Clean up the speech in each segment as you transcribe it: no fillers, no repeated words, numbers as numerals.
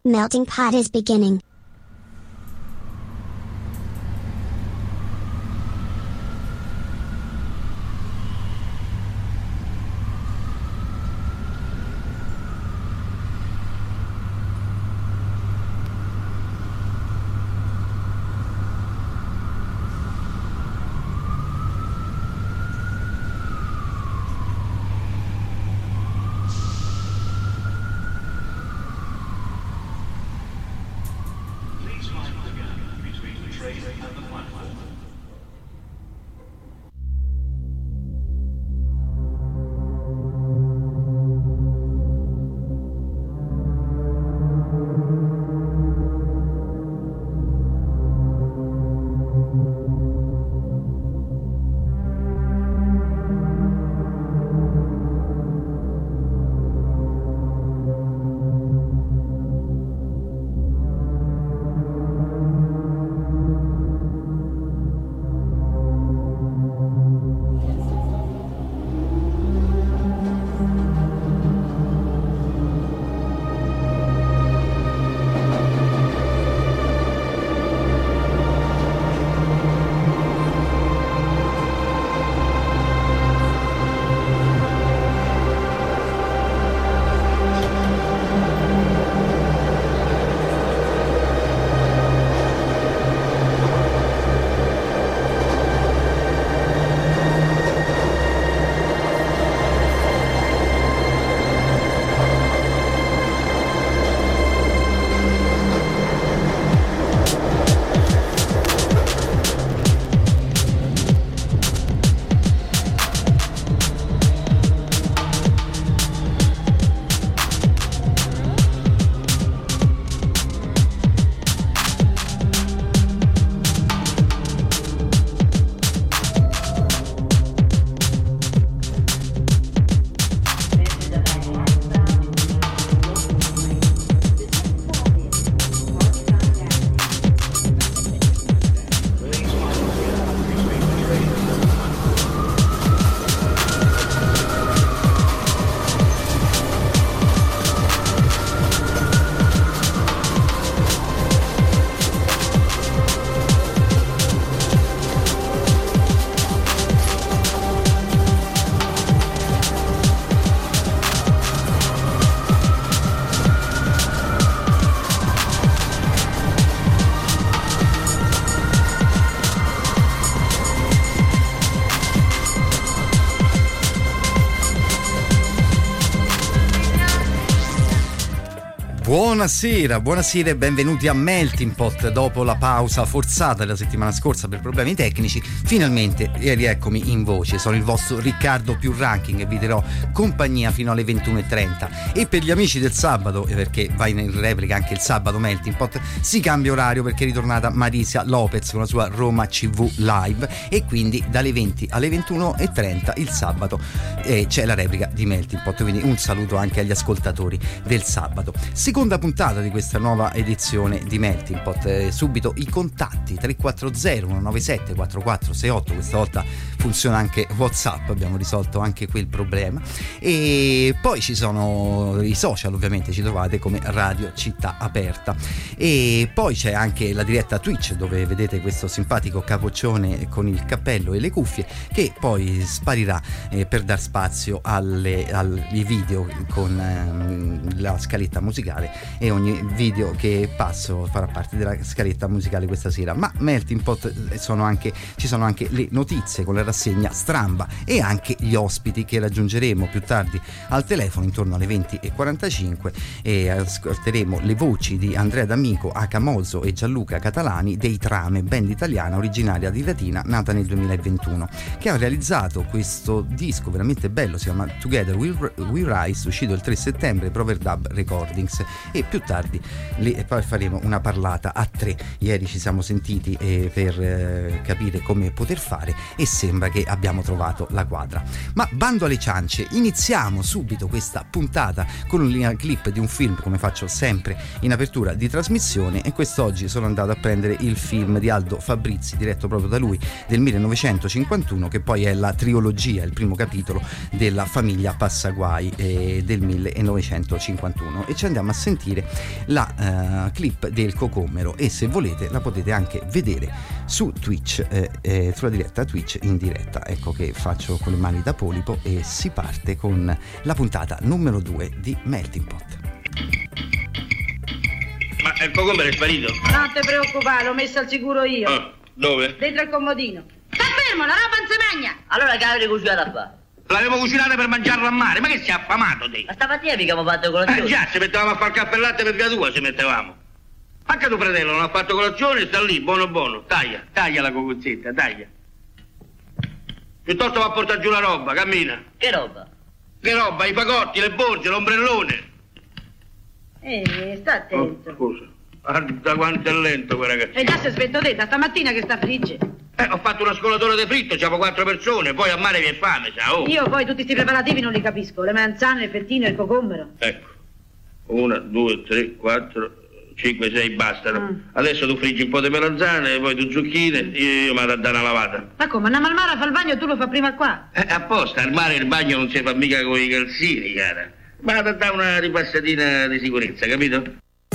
Melting pot is beginning. Buonasera e benvenuti a Melting Pot. Dopo la pausa forzata della settimana scorsa per problemi tecnici, finalmente rieccomi in voce. Sono il vostro Riccardo Più Ranking e vi terrò compagnia fino alle 21:30. E per gli amici del sabato, perché va in replica anche il sabato Melting Pot, si cambia orario perché è ritornata Marisia Lopez con la sua Roma CV Live, e quindi dalle 20 alle 21:30 il sabato c'è la replica di Melting Pot. Quindi un saluto anche agli ascoltatori del sabato. Seconda puntata di questa nuova edizione di Melting Pot. Subito i contatti: 340 197 4468. Questa volta funziona anche WhatsApp, abbiamo risolto anche quel problema. E poi ci sono i social, ovviamente ci trovate come Radio Città Aperta, e poi c'è anche la diretta Twitch, dove vedete questo simpatico capoccione con il cappello e le cuffie, che poi sparirà per dar spazio agli video con la scaletta musicale, e ogni video che passo farà parte della scaletta musicale questa sera. Ma Melting Pot ci sono anche le notizie con la rassegna Stramba e anche gli ospiti che raggiungeremo più tardi al telefono intorno alle 20:45, e ascolteremo le voci di Andrea D'Amico, Acamoso e Gianluca Catalani dei Trame, band italiana originaria di Latina nata nel 2021, che ha realizzato questo disco veramente bello, si chiama Together We Rise, uscito il 3 settembre per Overdub Recordings, e più tardi poi faremo una parlata a tre. Ieri ci siamo sentiti per capire come poter fare, e sembra sembra che abbiamo trovato la quadra. Ma bando alle ciance, iniziamo subito questa puntata con un clip di un film, come faccio sempre in apertura di trasmissione, e quest'oggi sono andato a prendere il film di Aldo Fabrizi, diretto proprio da lui, del 1951, che poi è la trilogia, il primo capitolo della famiglia Passaguai del 1951, e ci andiamo a sentire la clip del Cocomero, e se volete la potete anche vedere su Twitch, sulla diretta Twitch in diretta. Ecco che faccio con le mani da polipo e si parte con la puntata numero 2 di Melting Pot. Ma il Cocomero è sparito? Non ti preoccupare, l'ho messo al sicuro io. Ah, dove? Dentro il comodino. Sta fermo, la roba non si magna! Allora che avete cucinato qua? L'avevo cucinata per mangiarla a mare, ma che sei affamato te? Ma stamattina mica abbiamo fatto colazione. Già, se mettevamo a far caffè e latte per via tua, se mettevamo. Anche tuo fratello non ha fatto colazione, sta lì, buono buono. Taglia la cocozzetta, taglia. Piuttosto va a portare giù la roba, cammina. Che roba? Che roba? I fagotti, le borse, l'ombrellone. Sta attento. Oh, scusa. Guarda quanto è lento quel ragazzo. E già si è svetto da stamattina che sta frigge. Ho fatto una scolatore di fritto, c'avevo 4 persone, poi a mare vi è fame, sa, oh. Io poi tutti questi preparativi non li capisco. Le melanzane, il fettino, il cocomero. Ecco. 1, 2, 3, 4, 5, 6 bastano. Adesso tu friggi un po' di melanzane, poi tu zucchine, io vado a dare una lavata. Ma come? Andiamo al mare a fare il bagno e tu lo fai prima qua? Apposta, al mare il bagno non si fa mica con i calzini, cara. Vado a dare una ripassatina di sicurezza, capito?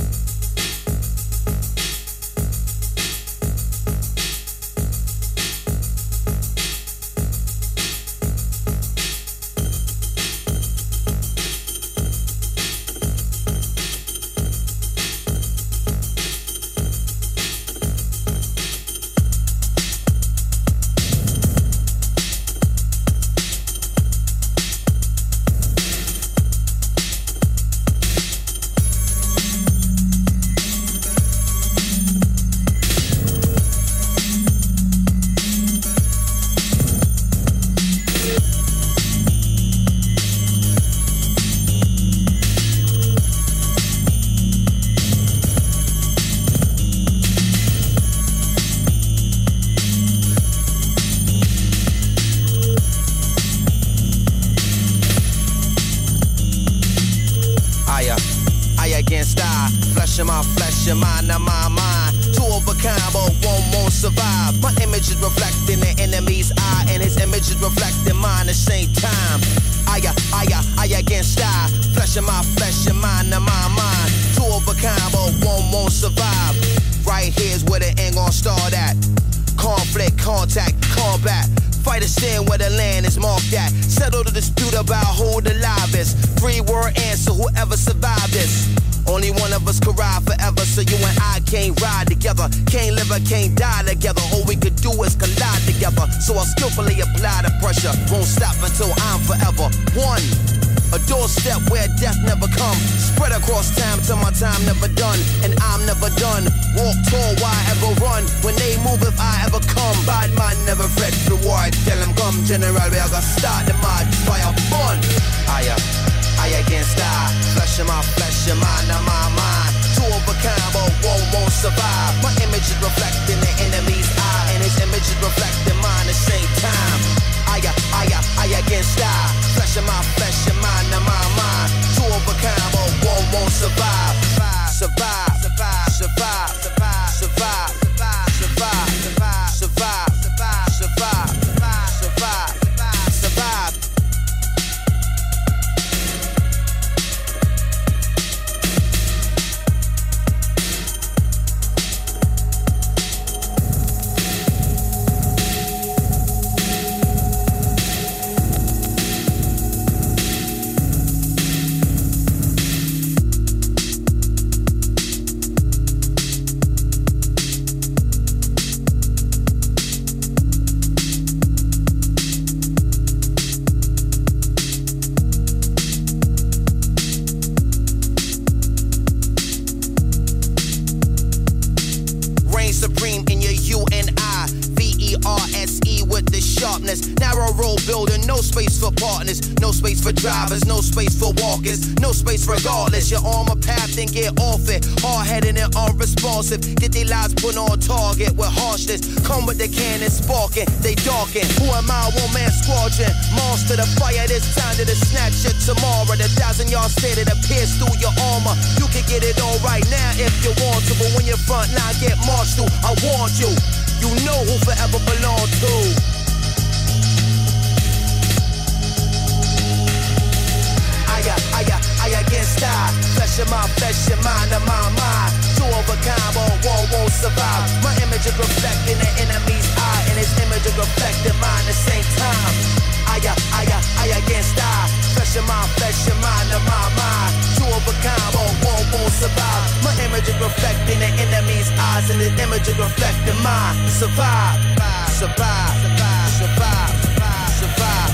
Can't die together, all we could do is collide together. So I'll skillfully apply the pressure, won't stop until I'm forever one. A doorstep where death never come, spread across time till my time never done, and I'm never done. Walk tall, why ever run? When they move, if I ever come, bad man never fret reward. Tell them come, General, we gotta start the mad fire fun. I against die, flesh in my flesh, your mind in my mind. Two of a kind, but one won't survive. My image is reflecting the enemy's eye, and his image is reflecting mine at the same time. I against die, flesh in my flesh, your mind in my mind. Two of a kind, but one won't survive. Survive, survive, survive, survive, survive, survive, survive, survive, survive, survive, survive, survive. sharpness. Narrow road building, no space for partners, no space for drivers, no space for walkers, no space regardless. You're on my path and get off it. Hard-headed and unresponsive. Get their lives put on target with harshness. Come with the cannon sparking, they darken. Who am I? One man squadron. Monster the fire, this time to the snatch it tomorrow. The 1,000-yard stare that appears through your armor. You can get it all right now if you want to, but when your front line get marched through, I want you. You know who forever belong to. I against I. Flesh of my flesh, your mind of my mind. Two of a kind, but one won't survive. My image is reflecting the enemy's eye, and his image is reflecting mine at the same time. I against I. Flesh of my flesh, your mind of my mind. Two of a kind, but one won't survive. My image is reflecting the enemy's eyes, and his image is reflecting mine. Survive, survive, survive, survive, survive.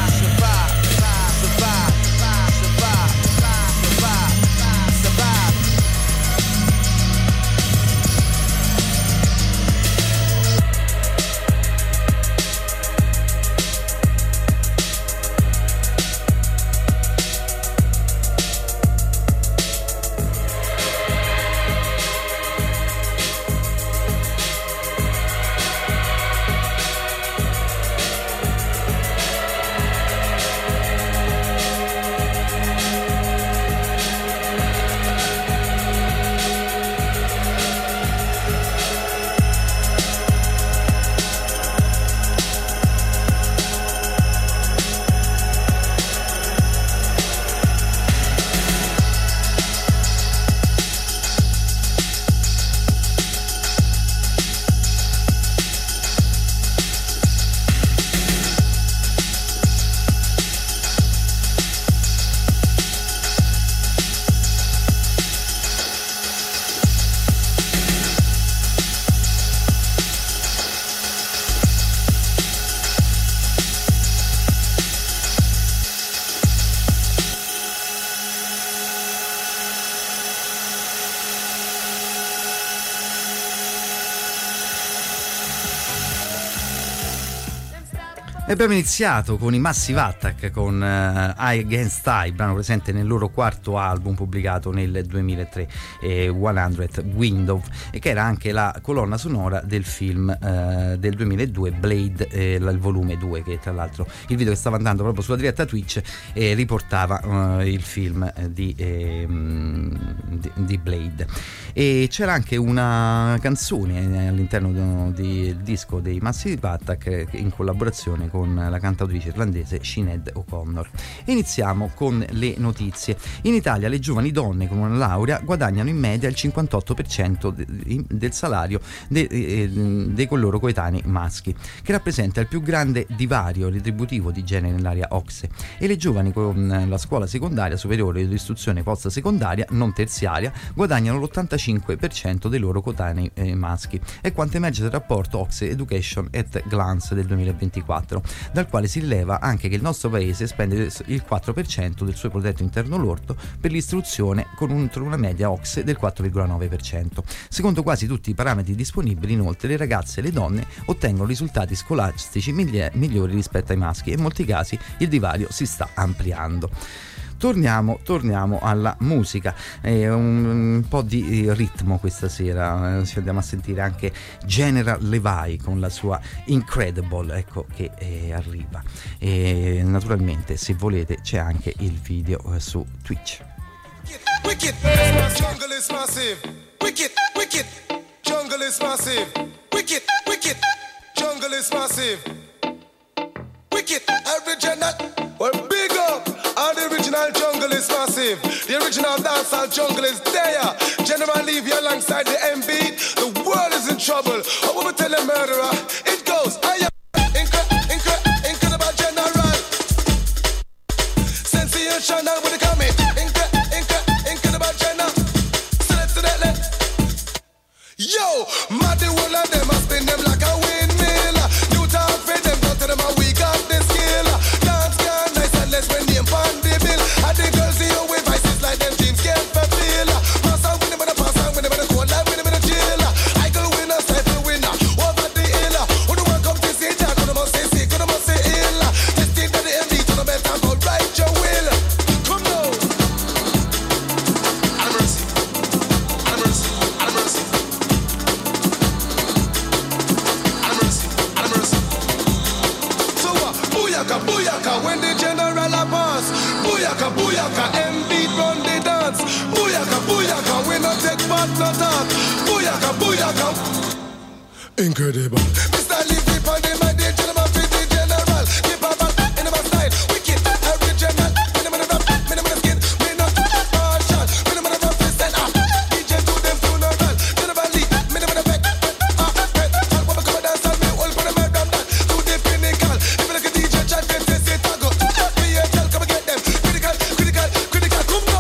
Abbiamo iniziato con i Massive Attack con I Against I, brano presente nel loro quarto album pubblicato nel 2003, 100 Window, e che era anche la colonna sonora del film del 2002 Blade, il volume 2, che tra l'altro il video che stava andando proprio sulla diretta Twitch riportava il film di Blade. E c'era anche una canzone all'interno del disco dei Massive Attack in collaborazione con la cantautrice irlandese Sinead O'Connor. Iniziamo con le notizie. In Italia le giovani donne con una laurea guadagnano in media il 58% del salario dei loro coetanei maschi, che rappresenta il più grande divario retributivo di genere nell'area OCSE, e le giovani con la scuola secondaria superiore o istruzione post secondaria non terziaria guadagnano l'85% dei loro coetanei maschi, è quanto emerge dal rapporto OCSE Education at Glance del 2024, dal quale si rileva anche che il nostro paese spende il 4% del suo prodotto interno lordo per l'istruzione, con una media OCSE del 4,9%. Secondo quasi tutti i parametri disponibili, inoltre, le ragazze e le donne ottengono risultati scolastici migliori rispetto ai maschi, e in molti casi il divario si sta ampliando. Torniamo alla musica, un po' di ritmo questa sera, ci andiamo a sentire anche General Levi con la sua Incredible, ecco che arriva, e naturalmente se volete c'è anche il video su Twitch. Wicked, jungle is massive. Wicked, jungle is massive. Wicked, jungle is massive. Wicked, original, well big up. All the original jungle is massive. The original dancehall jungle is there. General Levy alongside the MB. The world is in trouble. Oh, what we tell a murderer? It goes, I am incredible general. Sensational with the coming. Incredible general. Select. Yo, mad the whole of them, I spin them like a windmill. New talk for them, go to them, we got the skill. Dance can nice and less when they pan the bill. And the girls see you with vices like them dreams can't fulfill. Pass out with them in the pass out with them in the cold, life with them in the jail. I go winner, cycle winner, over the hill. Who the one come to see Jack, who the most say sick. no talk. Booyaka, booyaka. Incredible. Mr. Leafy on the man, the gentleman for the general. Keep a back in my style. Wicked, original. Minimum of rap, minimum of skin. Me not partial. Minimum of rap, stand up. DJ to them funeral. General Lee, minimum of back. What we come dance on me, all for the murder that. To the pinnacle. If you look at DJ, try to test it, I go. Be a tell, come and get them. Critical, critical, critical, come go.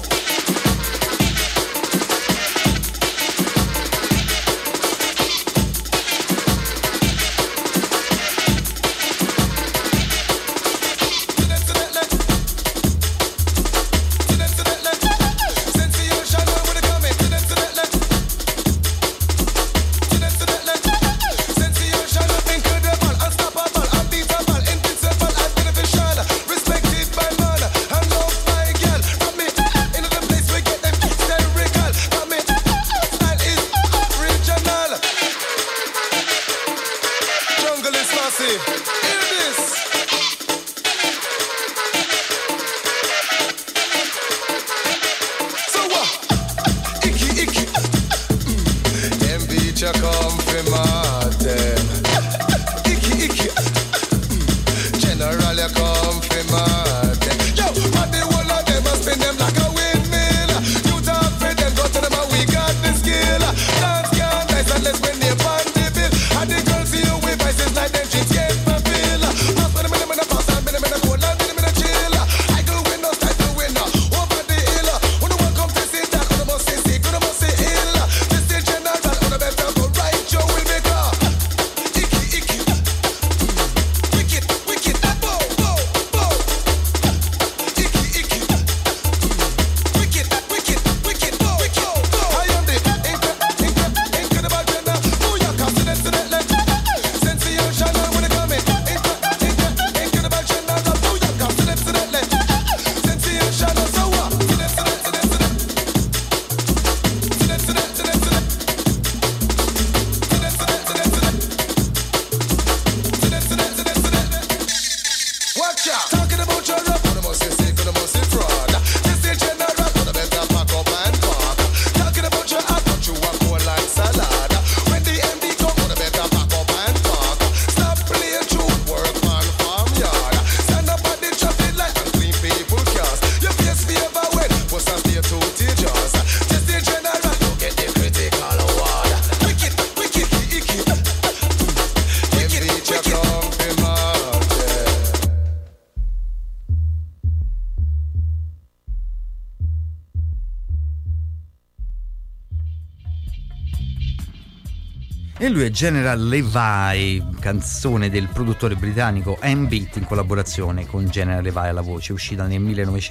E lui è General Levi, canzone del produttore britannico M-Beat in collaborazione con General Levi alla voce, uscita nel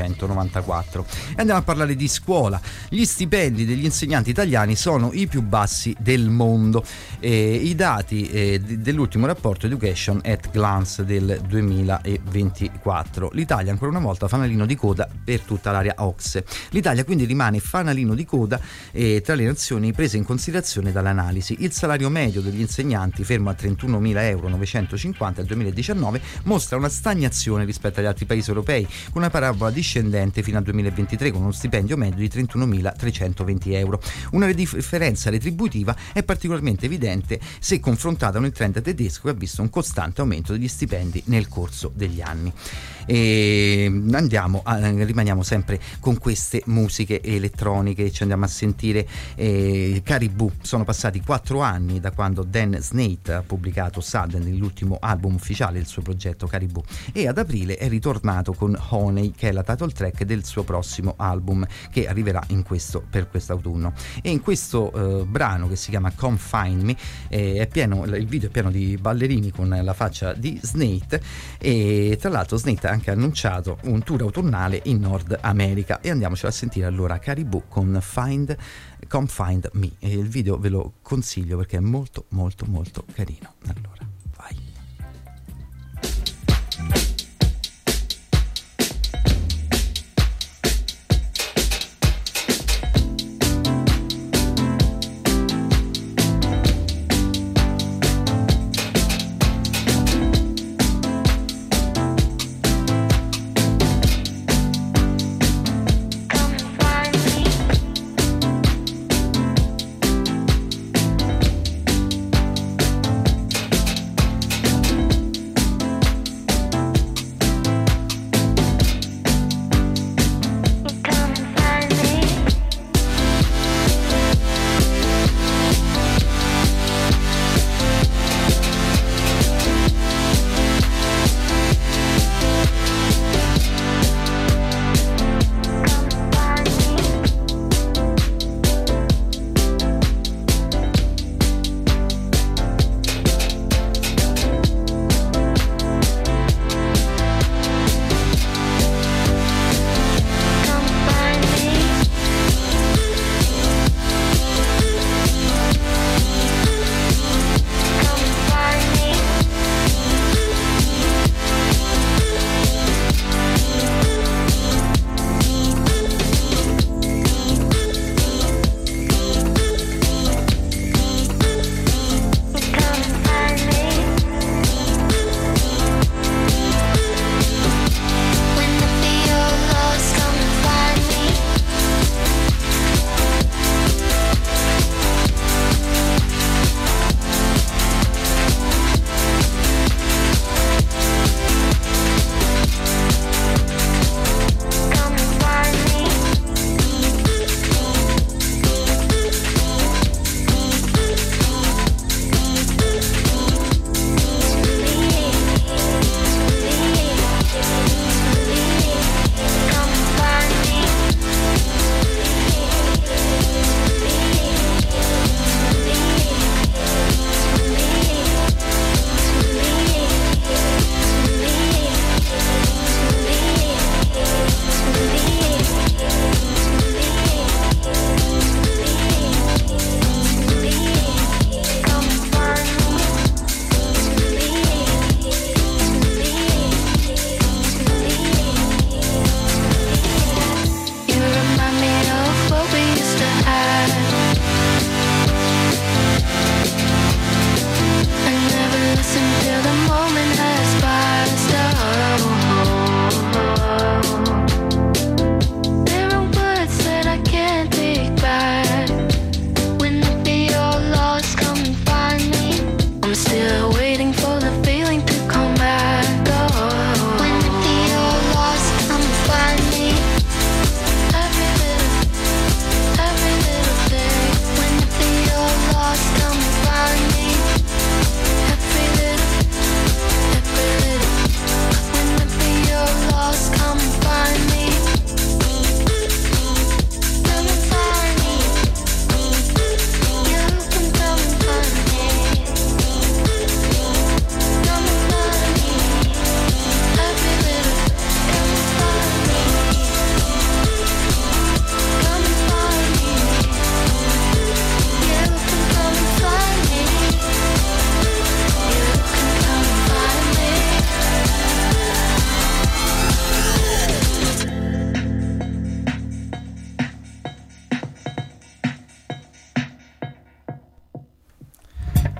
1994. E andiamo a parlare di scuola. Gli stipendi degli insegnanti italiani sono i più bassi del mondo. I dati dell'ultimo rapporto Education at Glance del 2024. L'Italia ancora una volta fanalino di coda per tutta l'area OCSE. L'Italia quindi rimane fanalino di coda tra le nazioni prese in considerazione dall'analisi. Il salario medio degli insegnanti, fermo a 31.950 euro nel 2019, mostra una stagnazione rispetto agli altri paesi europei, con una parabola discendente fino al 2023 con uno stipendio medio di 31.320 euro. Una differenza retributiva è particolarmente evidente se confrontata con il trend tedesco, che ha visto un costante aumento degli stipendi nel corso degli anni. E rimaniamo sempre con queste musiche elettroniche, ci andiamo a sentire Caribou. Sono passati 4 anni da quando Dan Snaith ha pubblicato Sudden, l'ultimo album ufficiale del suo progetto Caribou, e ad aprile è ritornato con Honey, che è la title track del suo prossimo album che arriverà per quest'autunno. E in questo brano, che si chiama Come Find Me, il video è pieno di ballerini con la faccia di Snaith, e tra l'altro Snaith ha anche annunciato un tour autunnale in Nord America. E andiamocelo a sentire allora, Caribou con Come Find Me, e il video ve lo consiglio perché è molto molto molto carino. Allora, vai.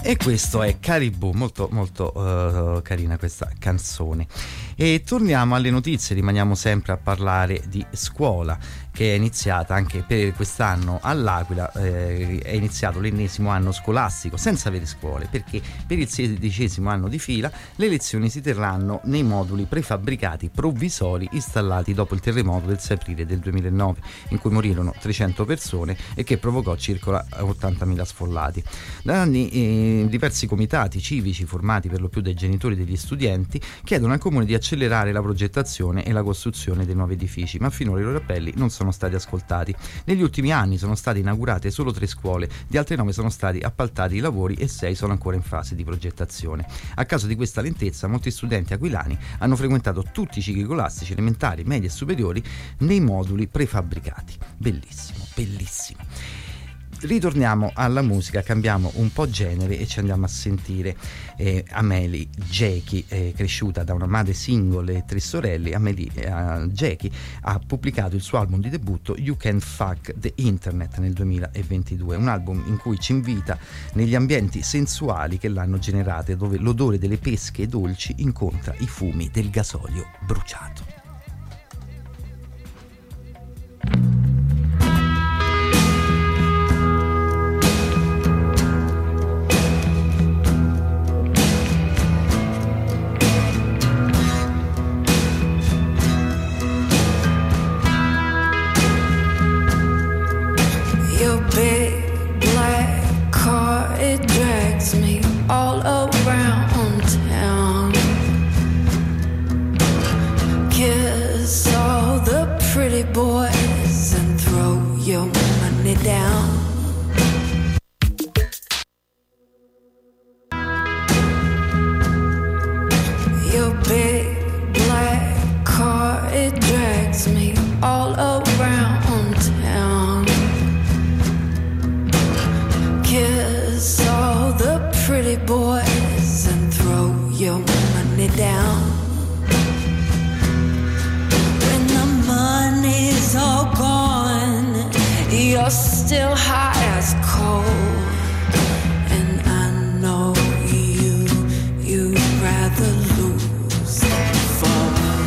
E questo è Caribou, molto molto carina questa canzone. E torniamo alle notizie, rimaniamo sempre a parlare di scuola, che è iniziata anche per quest'anno all'Aquila, è iniziato l'ennesimo anno scolastico senza avere scuole, perché per il 16° anno di fila le lezioni si terranno nei moduli prefabbricati provvisori installati dopo il terremoto del 6 aprile del 2009, in cui morirono 300 persone e che provocò circa 80.000 sfollati. Da anni diversi comitati civici, formati per lo più dai genitori degli studenti, chiedono al comune di accelerare la progettazione e la costruzione dei nuovi edifici, ma finora i loro appelli non sono stati ascoltati. Negli ultimi anni sono state inaugurate solo 3 scuole, di altre 9 sono stati appaltati i lavori e 6 sono ancora in fase di progettazione. A causa di questa lentezza, molti studenti aquilani hanno frequentato tutti i cicli scolastici elementari, medi e superiori nei moduli prefabbricati. Bellissimo, bellissimo. Ritorniamo alla musica, cambiamo un po' genere e ci andiamo a sentire Amelie Jackie, cresciuta da una madre single e 3 sorelle. Amelie Jackie ha pubblicato il suo album di debutto You Can Fuck the Internet nel 2022, un album in cui ci invita negli ambienti sensuali che l'hanno generata, dove l'odore delle pesche dolci incontra i fumi del gasolio bruciato. Big black car, it drags me all around town. Kiss all the pretty boys and throw your money down. Your big black car, it drags me all around town. Kiss all the pretty boys and throw your money down. When the money's all gone, you're still hot as coal. And I know you'd rather lose than fall.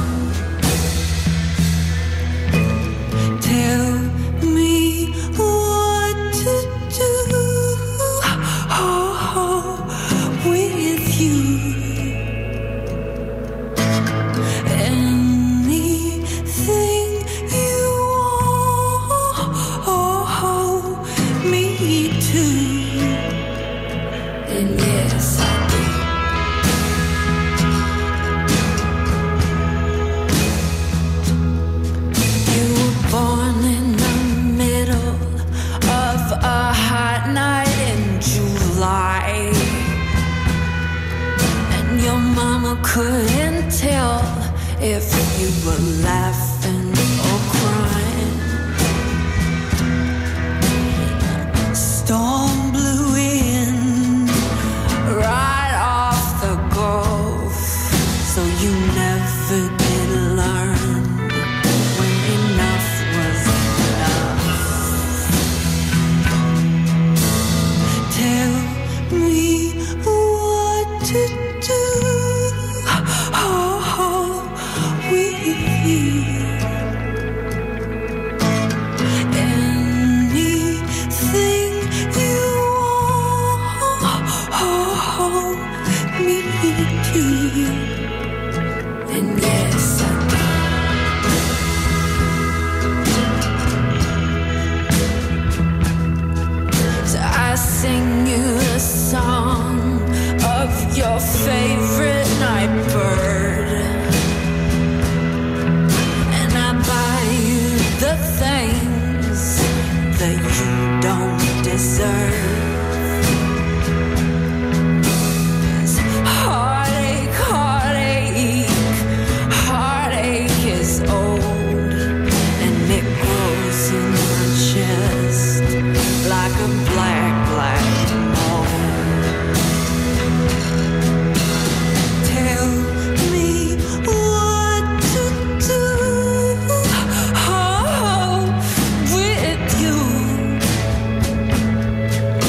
Tell me what to do with you. Anything you want me to. And yes, I do. You were born in the middle of a hot night in July, and your mama couldn't tell if you were laughing or crying. Storm blew in right off the Gulf, so you never did learn when enough was enough. Tell me what to do with you. Anything you want me to. And yes, I do. So I sing you a song of your favorite night bird, and I buy you the things that you don't deserve. 'Cause heartache, heartache, heartache is old, and it grows in my chest like a black, black mold. Tell me what to do with you.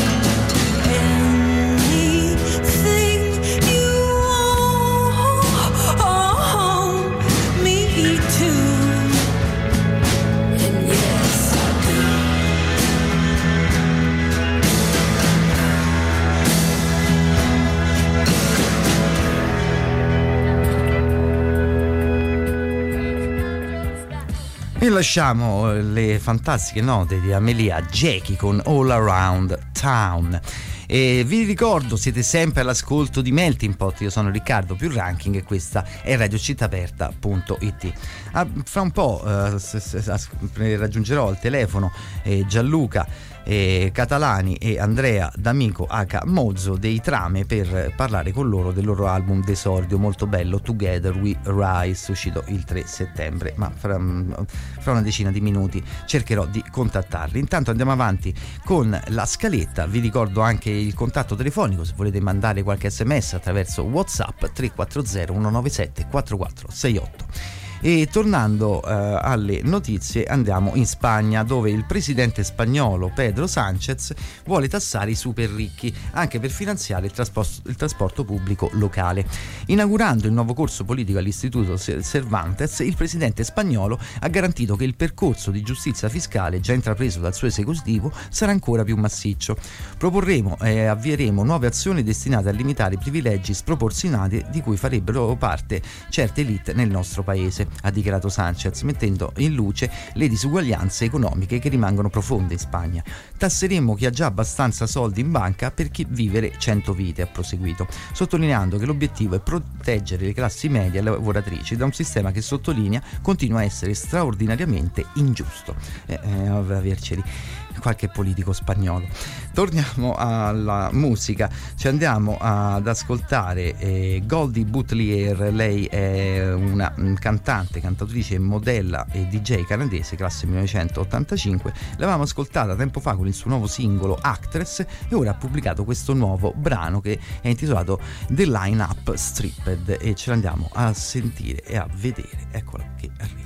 lasciamo le fantastiche note di Amelia Jackie con All Around Town. E vi ricordo, siete sempre all'ascolto di Melting Pot, io sono Riccardo più Ranking e questa è radiocittaaperta.it. Fra un po' raggiungerò al telefono Gianluca Catalani e Andrea D'Amico H. Mozzo dei Trame per parlare con loro del loro album d'esordio molto bello, Together We Rise, uscito il 3 settembre, ma fra una decina di minuti cercherò di contattarli. Intanto andiamo avanti con la scaletta. Vi ricordo anche il contatto telefonico se volete mandare qualche sms attraverso WhatsApp 340 197 4468. E tornando alle notizie, andiamo in Spagna, dove il presidente spagnolo Pedro Sánchez vuole tassare i super ricchi anche per finanziare il trasporto pubblico locale. Inaugurando il nuovo corso politico all'Istituto Cervantes, il presidente spagnolo ha garantito che il percorso di giustizia fiscale già intrapreso dal suo esecutivo sarà ancora più massiccio. Proporremo e avvieremo nuove azioni destinate a limitare i privilegi sproporzionati di cui farebbero parte certe elite nel nostro paese, ha dichiarato Sánchez, mettendo in luce le disuguaglianze economiche che rimangono profonde in Spagna. Tasseremo chi ha già abbastanza soldi in banca per chi vivere 100 vite, ha proseguito, sottolineando che l'obiettivo è proteggere le classi medie e lavoratrici da un sistema che, sottolinea, continua a essere straordinariamente ingiusto. Averceli qualche politico spagnolo. Torniamo alla musica, ci andiamo ad ascoltare Goldie Butler. Lei è una cantautrice, modella e DJ canadese, classe 1985. L'avevamo ascoltata tempo fa con il suo nuovo singolo Actress e ora ha pubblicato questo nuovo brano che è intitolato The Line Up Stripped e ce l'andiamo a sentire e a vedere. Eccola che arriva.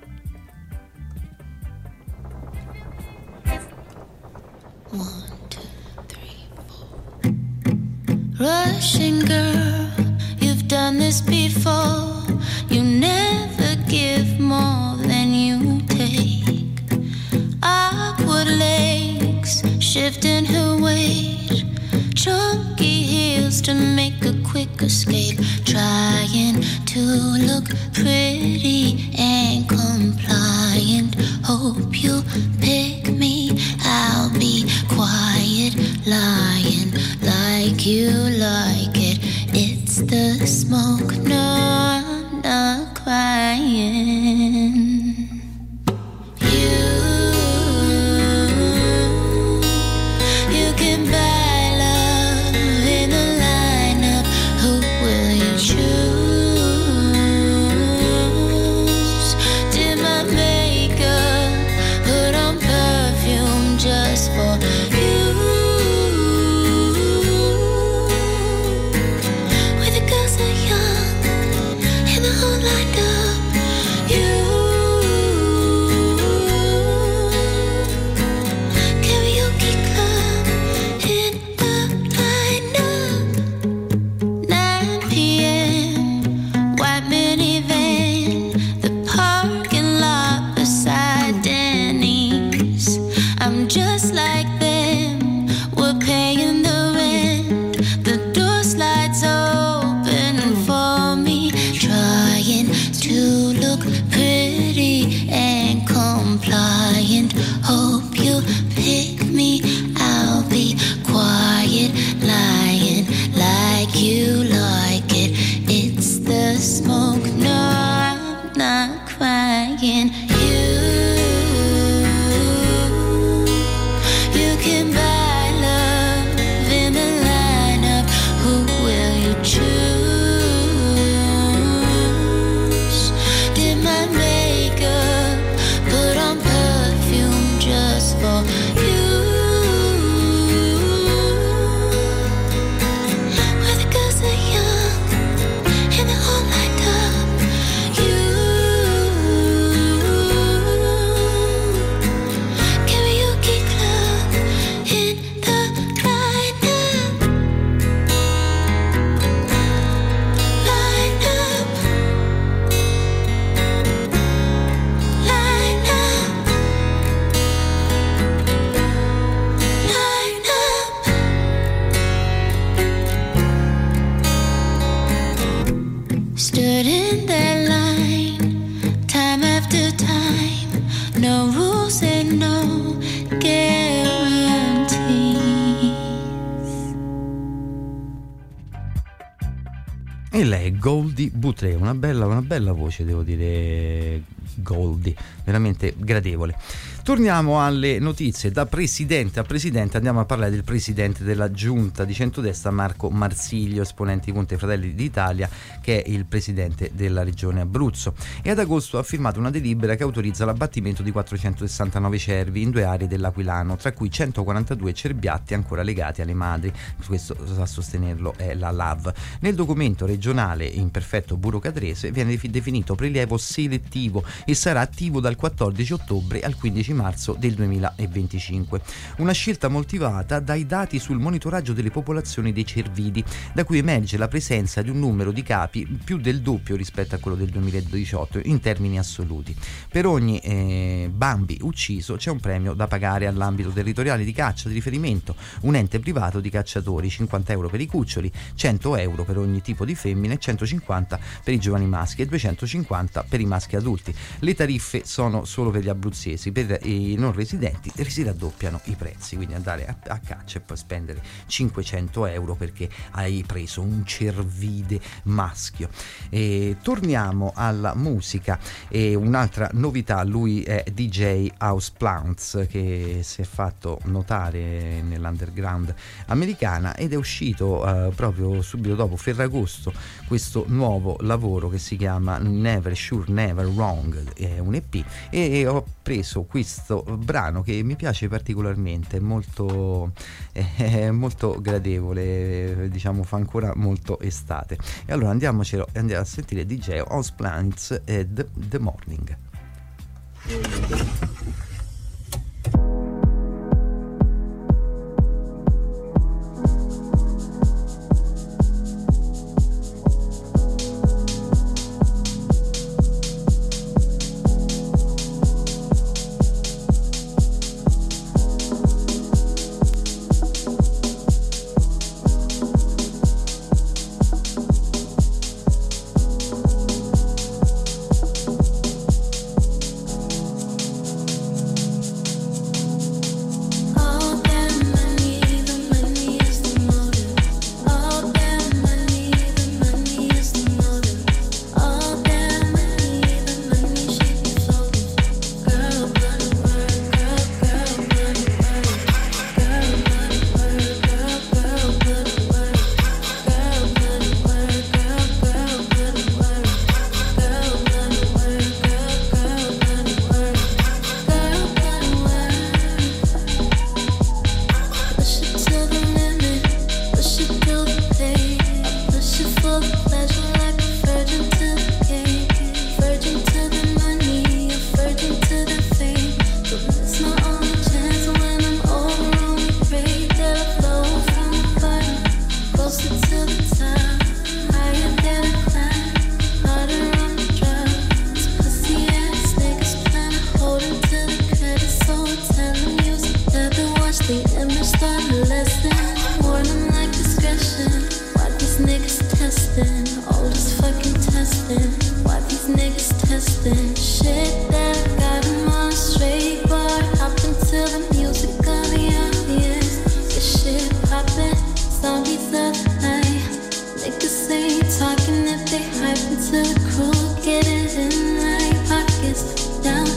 One, two, three, four. Rushing girl, you've done this before. You never give more than you take. Awkward legs, shifting her weight. Chunky heels to make a quick escape. Trying to look pretty and compliant. Hope you pick me, I'll be quiet, lying like you like it. It's the smoke, no, I'm not crying. You can buy love in the lineup. Who will you choose? Did my makeup, put on perfume just for you. Where the girls are young and the whole lineup. E lei è Goldie Boutre, una bella voce, devo dire, Goldie, veramente gradevole. Torniamo alle notizie. Da presidente a presidente andiamo a parlare del presidente della giunta di centrodestra, Marco Marsiglio, esponente di Conte Fratelli d'Italia, che è il presidente della regione Abruzzo, e ad agosto ha firmato una delibera che autorizza l'abbattimento di 469 cervi in 2 aree dell'Aquilano, tra cui 142 cerbiatti ancora legati alle madri. Questo a sostenerlo è la LAV. Nel documento regionale in perfetto burocadrese viene definito prelievo selettivo e sarà attivo dal 14 ottobre al 15 marzo del 2025. Una scelta motivata dai dati sul monitoraggio delle popolazioni dei cervidi, da cui emerge la presenza di un numero di capi più del doppio rispetto a quello del 2018 in termini assoluti. Per ogni bambi ucciso c'è un premio da pagare all'ambito territoriale di caccia di riferimento, un ente privato di cacciatori, 50 euro per i cuccioli, 100 euro per ogni tipo di femmine, 150 per i giovani maschi e 250 per i maschi adulti. Le tariffe sono solo per gli abruzzesi, per i non residenti si raddoppiano i prezzi, quindi andare a caccia e poi spendere 500 euro perché hai preso un cervide maschio. Torniamo alla musica, un'altra novità: lui è DJ House Plants, che si è fatto notare nell'underground americana ed è uscito proprio subito dopo Ferragosto questo nuovo lavoro che si chiama Never Sure Never Wrong, è un EP, e ho preso questo brano che mi piace particolarmente, molto gradevole, diciamo, fa ancora molto estate. E allora andiamo a sentire DJ House Plants e The Morning.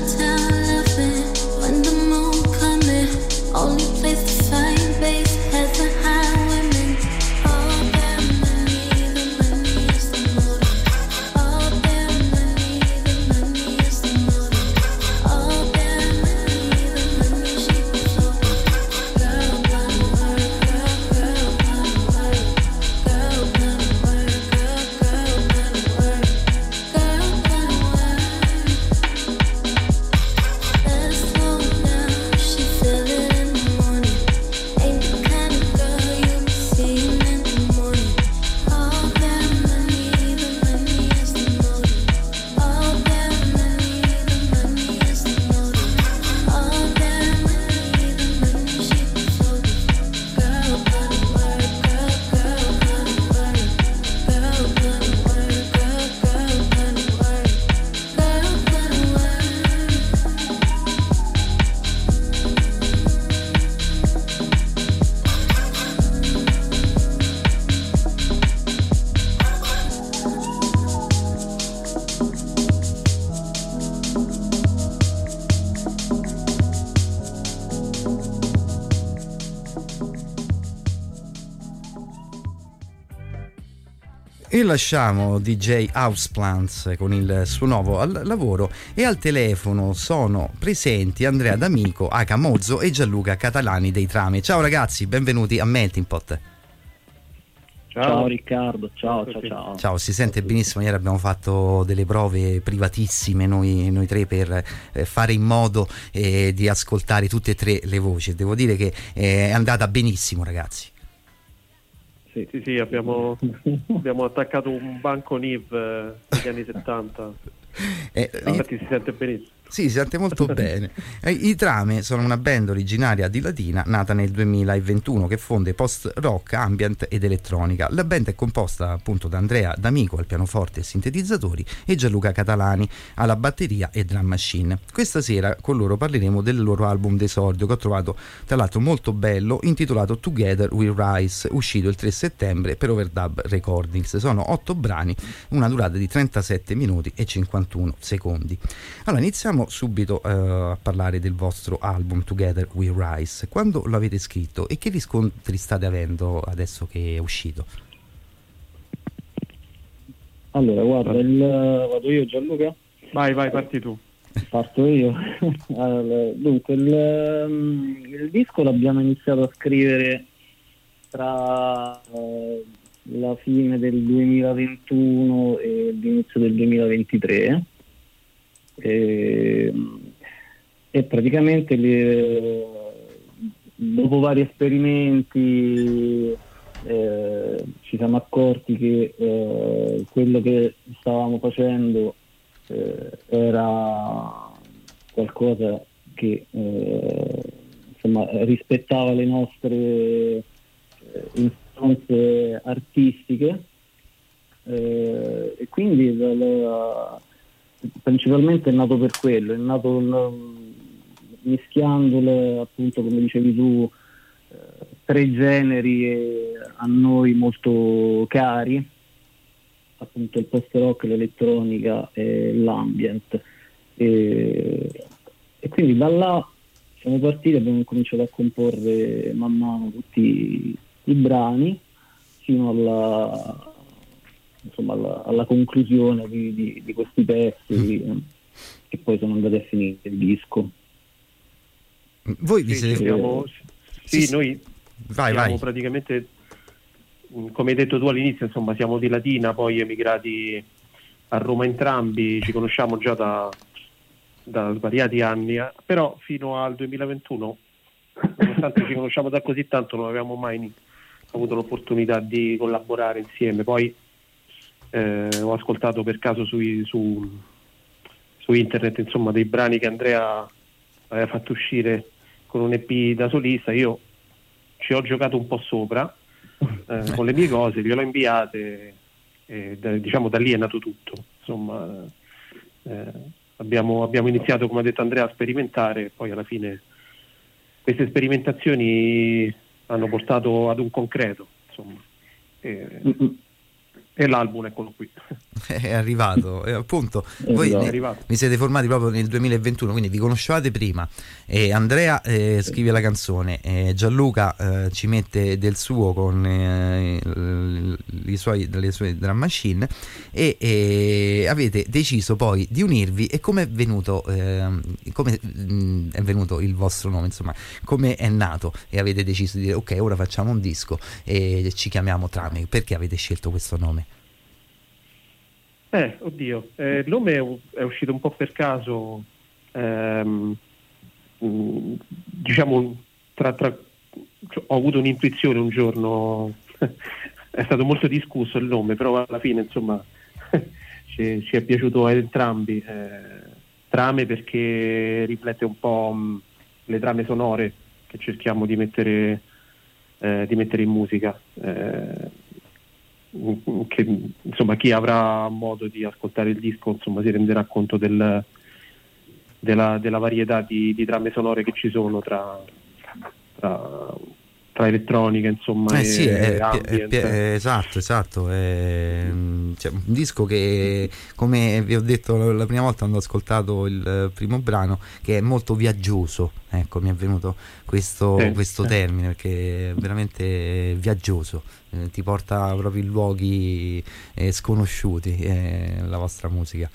Only place to find base has E lasciamo DJ Houseplants con il suo nuovo lavoro, e al telefono sono presenti Andrea D'Amico, aka Mozzo, e Gianluca Catalani dei Trame. Ciao ragazzi, benvenuti a Melting Pot. Ciao Riccardo, ciao. Ciao, si sente benissimo. Ieri abbiamo fatto delle prove privatissime noi tre per fare in modo di ascoltare tutte e tre le voci. Devo dire che è andata benissimo, ragazzi. Sì, abbiamo attaccato un banco NIV degli anni 70. Infatti si sente benissimo. Sì, si sente molto bene. I Trame sono una band originaria di Latina, nata nel 2021, che fonde post-rock, ambient ed elettronica. La band è composta appunto da Andrea D'Amico al pianoforte e sintetizzatori e Gianluca Catalani alla batteria e drum machine. Questa sera con loro parleremo del loro album d'esordio, che ho trovato tra l'altro molto bello, intitolato Together We Rise, uscito il 3 settembre per Overdub Recordings. Sono 8 brani, una durata di 37 minuti e 51 secondi. Allora iniziamo subito a parlare del vostro album Together We Rise. Quando lo avete scritto e che riscontri state avendo adesso che è uscito? Allora, guarda, vado io, Gianluca? Vai, parti tu. Parto io. Allora, dunque, il disco l'abbiamo iniziato a scrivere tra la fine del 2021 e l'inizio del 2023. E praticamente dopo vari esperimenti ci siamo accorti che quello che stavamo facendo era qualcosa che insomma rispettava le nostre istanze artistiche, e quindi principalmente è nato per quello, è nato mischiandole, appunto, come dicevi tu, 3 generi a noi molto cari, appunto il post rock, l'elettronica e l'ambient, e quindi da là siamo partiti, abbiamo cominciato a comporre man mano tutti i brani fino alla conclusione di questi pezzi che poi sono andati a finire il disco. Voi vi siete... noi siamo praticamente, come hai detto tu all'inizio, insomma, siamo di Latina, poi emigrati a Roma entrambi, ci conosciamo già da svariati anni, però fino al 2021, nonostante ci conosciamo da così tanto, non avevamo mai avuto l'opportunità di collaborare insieme. Poi ho ascoltato per caso su internet, insomma, dei brani che Andrea aveva fatto uscire con un EP da solista. Io ci ho giocato un po' sopra con le mie cose, glielo ho inviate, e diciamo da lì è nato tutto. Insomma, abbiamo iniziato, come ha detto Andrea, a sperimentare, poi alla fine queste sperimentazioni hanno portato ad un concreto, insomma. E l'album, eccolo qui. È arrivato, appunto. Voi vi siete formati proprio nel 2021, quindi vi conoscevate prima. Andrea scrive la canzone, Gianluca ci mette del suo con le sue drum machine, e avete deciso poi di unirvi. E come è venuto il vostro nome, insomma, come è nato e avete deciso di dire ok, ora facciamo un disco e ci chiamiamo Trame? Perché avete scelto questo nome? Il nome è uscito un po' per caso, diciamo ho avuto un'intuizione un giorno, è stato molto discusso il nome, però alla fine, insomma, ci è piaciuto ad entrambi. Trame perché riflette un po' le trame sonore che cerchiamo di mettere in musica, che insomma chi avrà modo di ascoltare il disco, insomma, si renderà conto della varietà di trame sonore che ci sono tra tra elettronica, insomma, sì, ambient. Esatto, cioè, un disco che, come vi ho detto la prima volta quando ho ascoltato il primo brano, che è molto viaggioso, ecco, mi è venuto questo termine, perché è veramente viaggioso, ti porta proprio in luoghi sconosciuti, la vostra musica.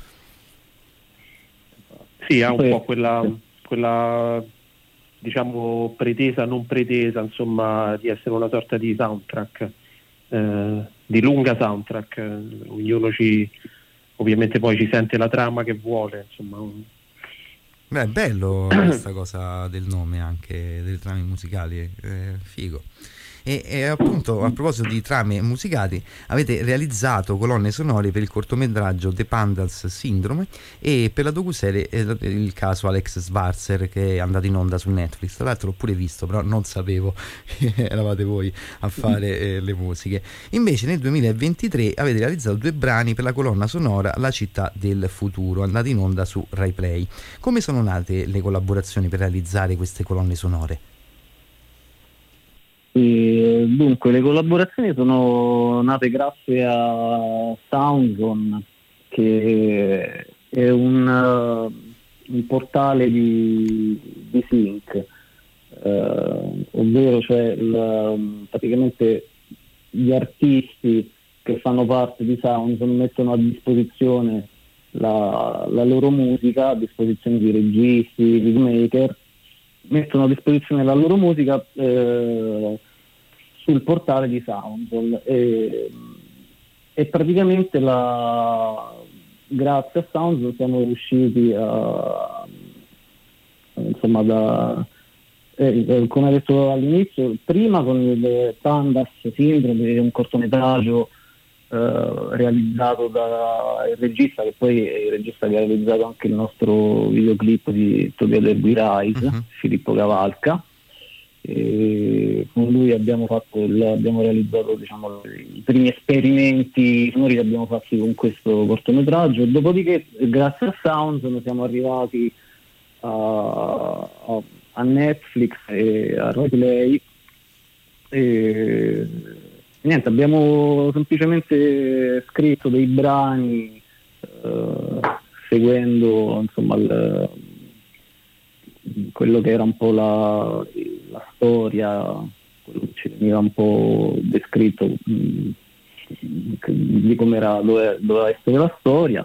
Sì, ha un po' quella diciamo pretesa, non pretesa, insomma, di essere una sorta di soundtrack, di lunga soundtrack. Ognuno ovviamente poi ci sente la trama che vuole, insomma. Beh, è bello questa cosa del nome, anche delle trame musicali, figo. E appunto, a proposito di trame musicali, avete realizzato colonne sonore per il cortometraggio The Pandals Syndrome e per la docuserie il caso Alex Schwarzer, che è andato in onda su Netflix. Tra l'altro l'ho pure visto, però non sapevo che eravate voi a fare le musiche. Invece nel 2023 avete realizzato 2 brani per la colonna sonora La città del futuro, andata in onda su Rai Play. Come sono nate le collaborazioni per realizzare queste colonne sonore? Dunque, le collaborazioni sono nate grazie a SoundZone, che è un portale di sync, ovvero cioè praticamente gli artisti che fanno parte di SoundZone mettono a disposizione la loro musica, a disposizione di registi, beatmaker, mettono a disposizione la loro musica sul portale di SoundZone e praticamente grazie a SoundZone siamo riusciti come detto all'inizio, prima con il Pandas Syndrome, che è un cortometraggio realizzato dal regista, che poi è il regista che ha realizzato anche il nostro videoclip di Together We Rise, Filippo Cavalca. E con lui abbiamo realizzato, diciamo, i primi esperimenti sonori che abbiamo fatti con questo cortometraggio. Dopodiché, grazie a Sound, siamo arrivati a Netflix e a Rai Play e niente, abbiamo semplicemente scritto dei brani seguendo, insomma, quello che era un po' la storia, quello che ci veniva un po' descritto di come doveva essere la storia,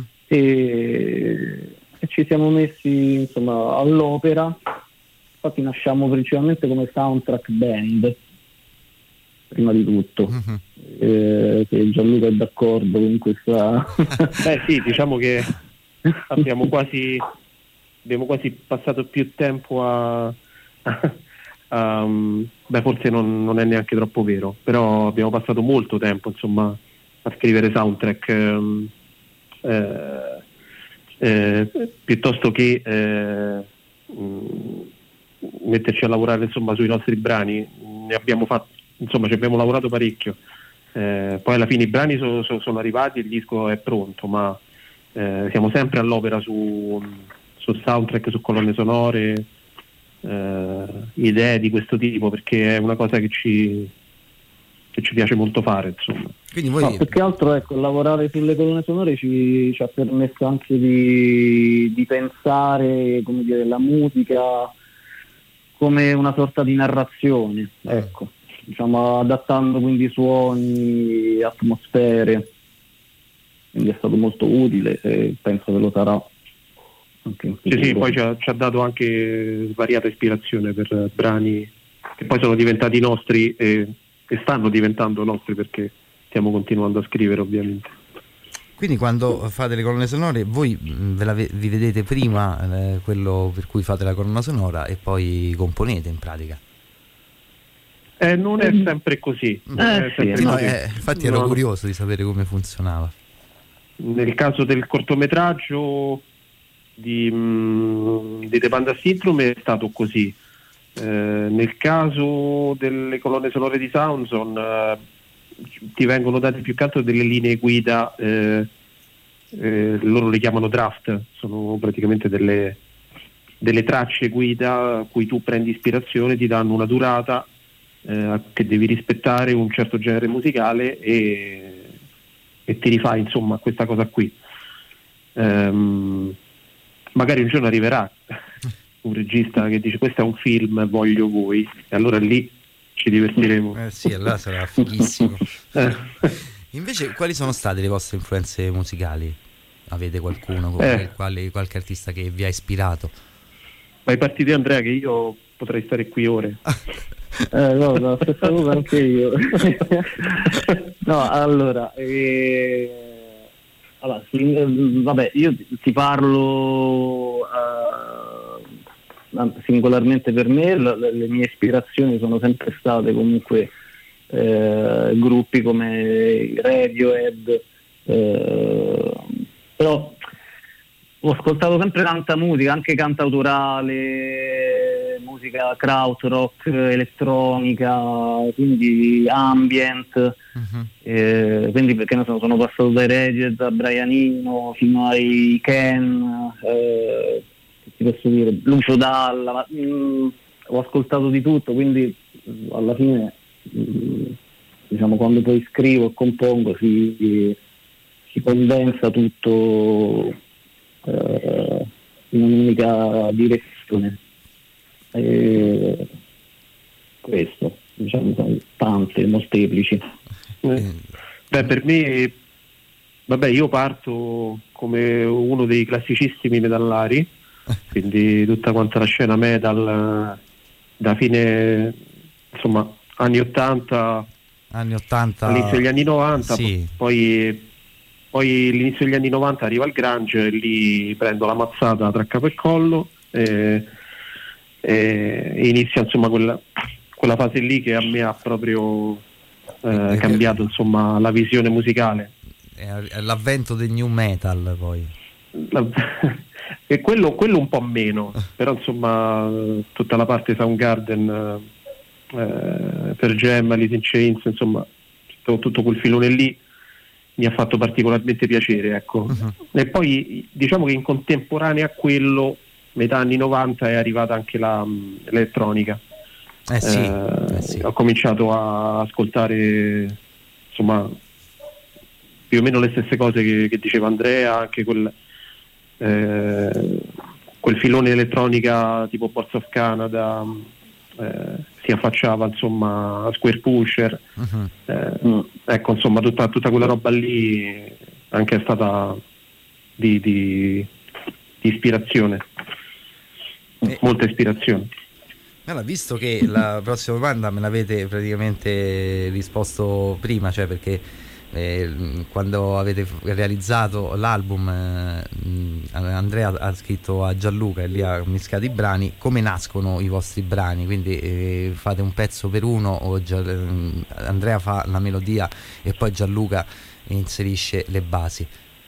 e ci siamo messi, insomma, all'opera. Infatti nasciamo principalmente come soundtrack band, prima di tutto. Se Gianluca è d'accordo con questa sì, diciamo che abbiamo quasi passato più tempo forse non è neanche troppo vero, però abbiamo passato molto tempo, insomma, a scrivere soundtrack piuttosto che metterci a lavorare, insomma, sui nostri brani. Ne abbiamo fatto, insomma, ci abbiamo lavorato parecchio, poi alla fine i brani sono arrivati, il disco è pronto, ma siamo sempre all'opera su soundtrack, su colonne sonore, idee di questo tipo, perché è una cosa che ci piace molto fare, insomma. Quindi voi... più che altro, ecco, lavorare sulle colonne sonore ci ha permesso anche di pensare, come dire, la musica come una sorta di narrazione, ecco, diciamo, adattando quindi suoni, atmosfere, quindi è stato molto utile e penso che lo sarà anche in futuro. Sì, poi ci ha dato anche svariata ispirazione per brani che poi sono diventati nostri e stanno diventando nostri, perché stiamo continuando a scrivere, ovviamente. Quindi quando fate le colonne sonore voi vi vedete prima quello per cui fate la colonna sonora e poi componete, in pratica? Non è sempre così. Infatti ero curioso di sapere come funzionava. Nel caso del cortometraggio di The Panda Syndrome è stato così. Nel caso delle colonne sonore di SoundZone ti vengono date più che altro delle linee guida, loro le chiamano draft, sono praticamente delle tracce guida a cui tu prendi ispirazione, ti danno una durata che devi rispettare un certo genere musicale e ti rifai insomma a questa cosa qui. Magari un giorno arriverà un regista che dice questo è un film, voglio voi, e allora lì ci divertiremo. Sì, allora sarà fighissimo. Invece quali sono state le vostre influenze musicali? Avete qualcuno, qualche artista che vi ha ispirato? Vai partite Andrea, che io potrei stare qui ore. No, la stessa cosa anche io. No, allora, vabbè, io ti parlo singolarmente per me, le mie ispirazioni sono sempre state comunque gruppi come Radiohead, però ho ascoltato sempre tanta musica, anche cantautorale, musica krautrock, elettronica, quindi ambient, quindi perché sono passato dai Radiohead a Brian Eno fino ai Ken, ti posso dire, Lucio Dalla, ho ascoltato di tutto, quindi alla fine diciamo quando poi scrivo e compongo si condensa tutto in un'unica direzione. Questo, diciamo, sono tante, molteplici. Per me, vabbè, io parto come uno dei classicissimi metallari, quindi tutta quanta la scena metal da fine, insomma, anni 80 all'inizio degli anni 90, sì. Poi all'inizio degli anni 90 arriva il grunge e lì prendo la mazzata tra capo e collo e inizia insomma quella fase lì che a me ha proprio cambiato insomma la visione musicale. È l'avvento del new metal poi. E quello un po' meno, però insomma tutta la parte Soundgarden, per Jam, Alice in Chains, insomma tutto quel filone lì mi ha fatto particolarmente piacere, ecco. E poi diciamo che in contemporanea a quello, metà anni 90, è arrivata anche l'elettronica. Sì. Ho cominciato a ascoltare insomma più o meno le stesse cose che diceva Andrea, anche quel filone elettronica tipo Boards of Canada, si affacciava insomma a Square Pusher, ecco insomma tutta quella roba lì anche è stata di ispirazione, molta ispirazione. Allora, visto che la prossima domanda me l'avete praticamente risposto prima, cioè perché quando avete realizzato l'album Andrea ha scritto a Gianluca e lì ha mischiato i brani, come nascono i vostri brani? Quindi fate un pezzo per uno o Andrea fa la melodia e poi Gianluca inserisce le basi?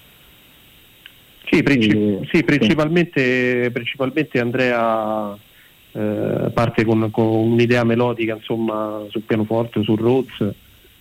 Sì, principalmente Andrea parte con un'idea melodica insomma sul pianoforte, sul Rhodes,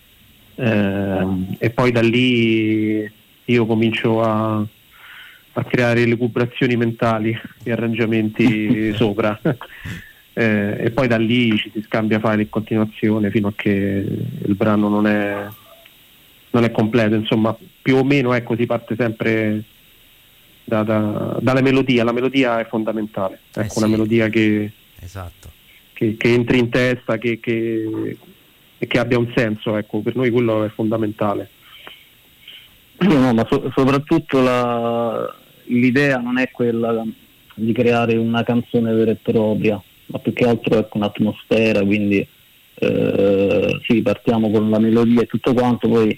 e poi da lì io comincio a creare le vibrazioni mentali, gli arrangiamenti sopra, e poi da lì ci si scambia file in continuazione fino a che il brano non è completo, insomma più o meno ecco, si parte sempre dalla melodia. La melodia è fondamentale, ecco, una melodia che entri in testa, che abbia un senso, ecco, per noi quello è fondamentale. No, ma soprattutto l'idea non è quella di creare una canzone vera e propria, ma più che altro ecco un'atmosfera, quindi sì, partiamo con la melodia e tutto quanto, poi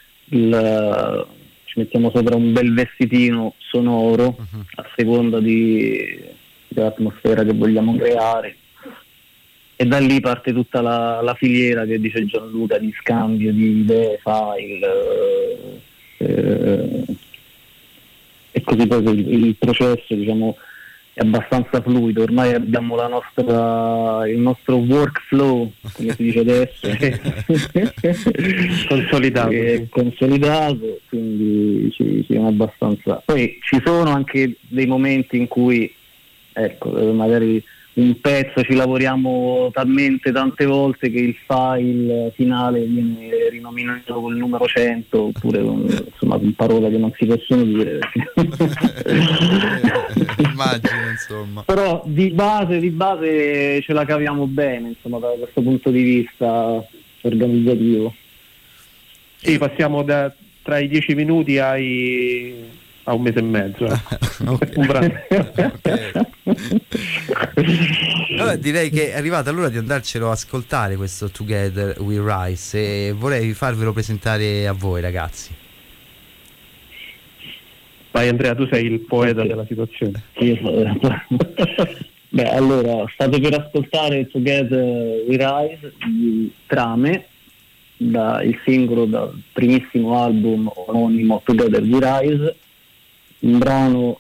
ci mettiamo sopra un bel vestitino sonoro a seconda dell'atmosfera che vogliamo creare, e da lì parte tutta la filiera che dice Gianluca di scambio di idee, file, e così poi il processo diciamo è abbastanza fluido, ormai abbiamo il nostro workflow, come si dice adesso, consolidato, quindi ci siamo abbastanza. Poi ci sono anche dei momenti in cui ecco magari un pezzo ci lavoriamo talmente tante volte che il file finale viene rinominato col numero 100, oppure con parole che non si possono dire. Immagino, insomma. Però di base ce la caviamo bene, insomma, da questo punto di vista organizzativo. Sì, passiamo tra i 10 minuti a un mese e mezzo. Allora, direi che è arrivata l'ora di andarcelo a ascoltare, questo Together We Rise, e vorrei farvelo presentare a voi, ragazzi. Vai Andrea, tu sei il poeta della situazione. Beh, allora, state per ascoltare Together We Rise di Trame, il singolo dal primissimo album omonimo Together We Rise, un brano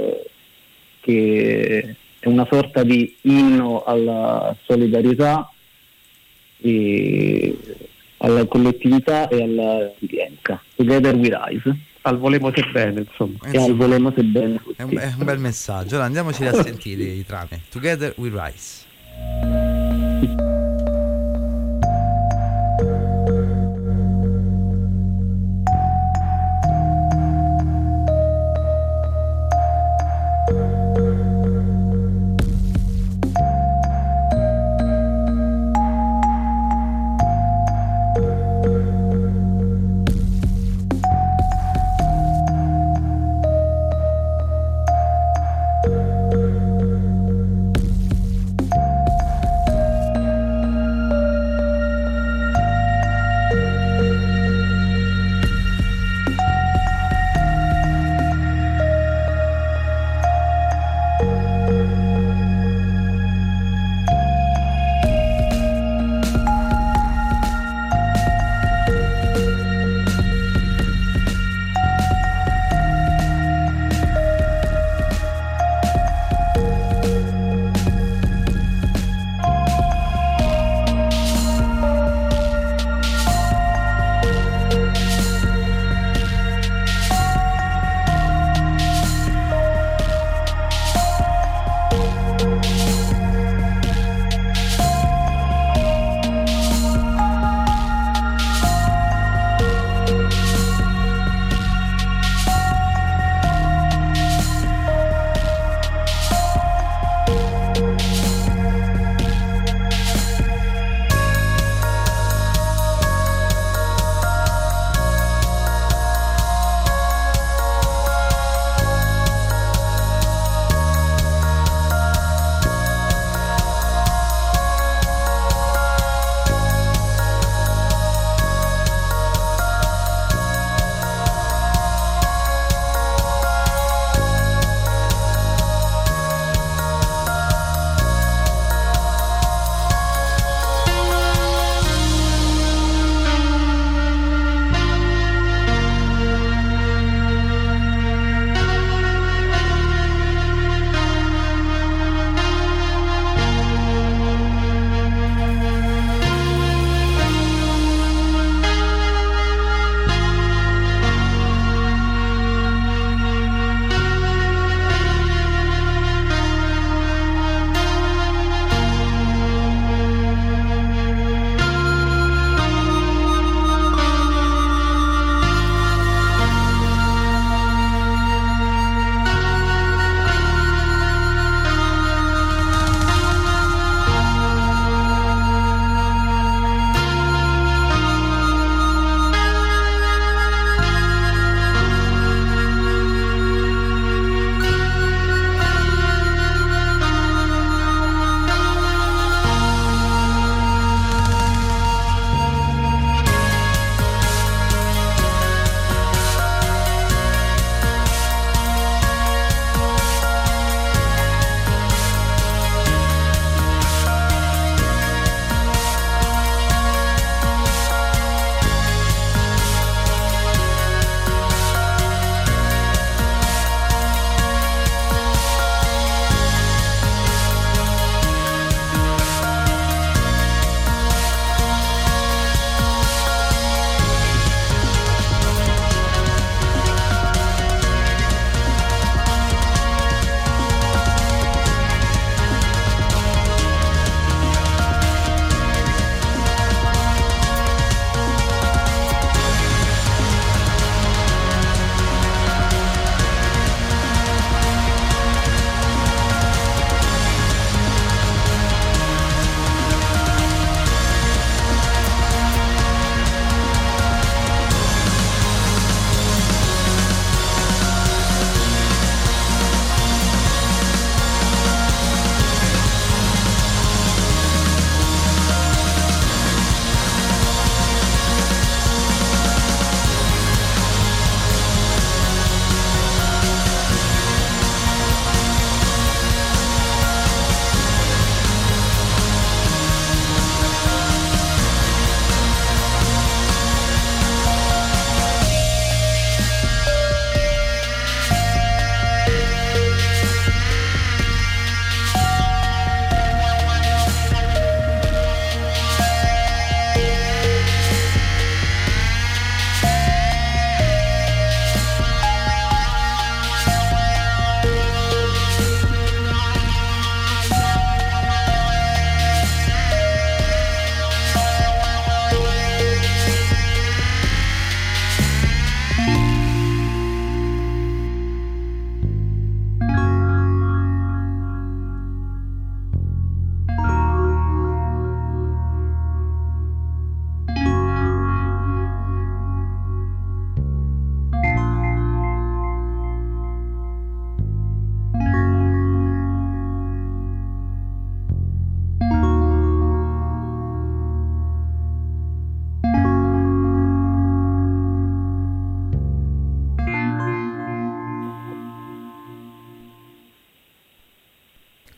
che è una sorta di inno alla solidarietà, e alla collettività e alla resilienza. Together We Rise. Al volemo se bene, insomma. E al volemo se bene. È un bel messaggio. Allora andiamoci a sentire i Trame. Together We Rise.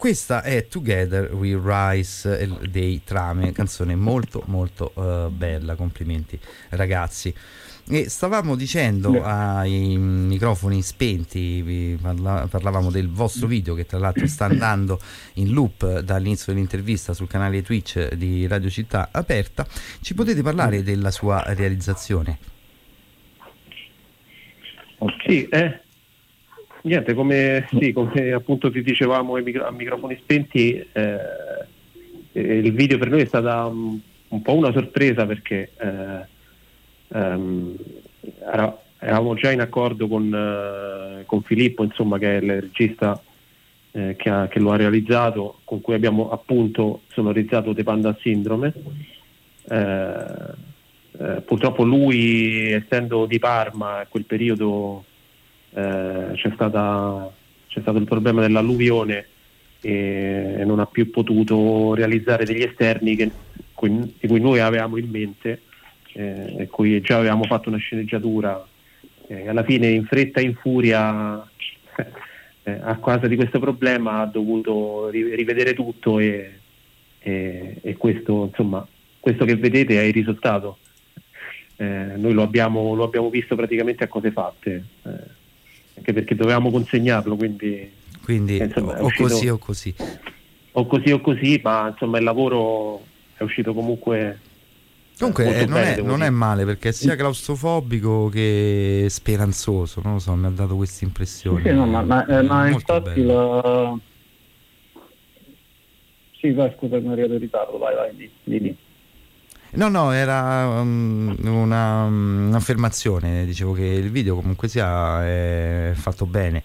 Questa è Together We Rise dei Trame, canzone molto molto bella, complimenti ragazzi. E stavamo dicendo ai microfoni spenti, parlavamo del vostro video che tra l'altro sta andando in loop dall'inizio dell'intervista sul canale Twitch di Radio Città Aperta. Ci potete parlare della sua realizzazione? Sì, niente, come appunto ti dicevamo a microfoni spenti, il video per noi è stata un po' una sorpresa, perché eravamo già in accordo con Filippo, insomma, che è il regista che lo ha realizzato, con cui abbiamo appunto sonorizzato The Panda Syndrome. Purtroppo lui, essendo di Parma, a quel periodo c'è stato il problema dell'alluvione e non ha più potuto realizzare degli esterni di cui noi avevamo in mente, e cui già avevamo fatto una sceneggiatura. Alla fine, in fretta e in furia, a causa di questo problema, ha dovuto rivedere tutto, e questo, insomma, questo che vedete è il risultato. Noi lo abbiamo visto praticamente a cose fatte, anche perché dovevamo consegnarlo, quindi insomma, o così o così, ma insomma il lavoro è uscito comunque non è male, perché è sia claustrofobico che speranzoso, non lo so, mi ha dato questa impressione. Sì, no, ma infatti sì, vai, scusa, mi arrivo in ritardo, vai, di. No, era un'affermazione, dicevo che il video comunque sia è fatto bene.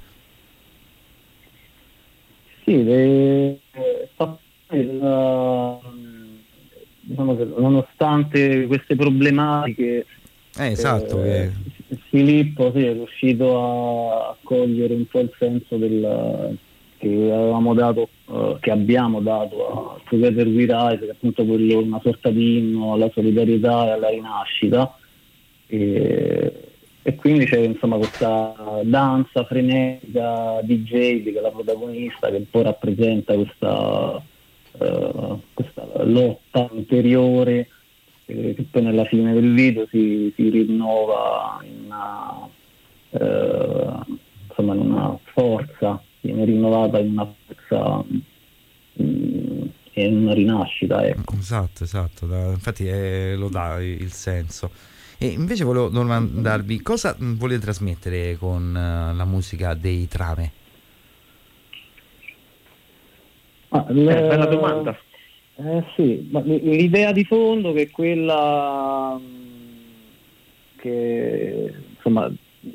Sì, diciamo che nonostante queste problematiche, esatto, Filippo è riuscito a cogliere un po' il senso che abbiamo dato a Together We Rise, che è appunto quello, una sorta di inno alla solidarietà e alla rinascita, e quindi c'è, insomma, questa danza frenetica di Jade, che è la protagonista, che un po' rappresenta questa lotta interiore, che poi nella fine del video si rinnova in una forza, viene rinnovata in una forza e in una rinascita, ecco. Esatto, infatti lo dà il senso. E invece volevo domandarvi cosa volete trasmettere con la musica dei Trame? Bella domanda. Sì, ma l'idea di fondo, che è quella che, insomma,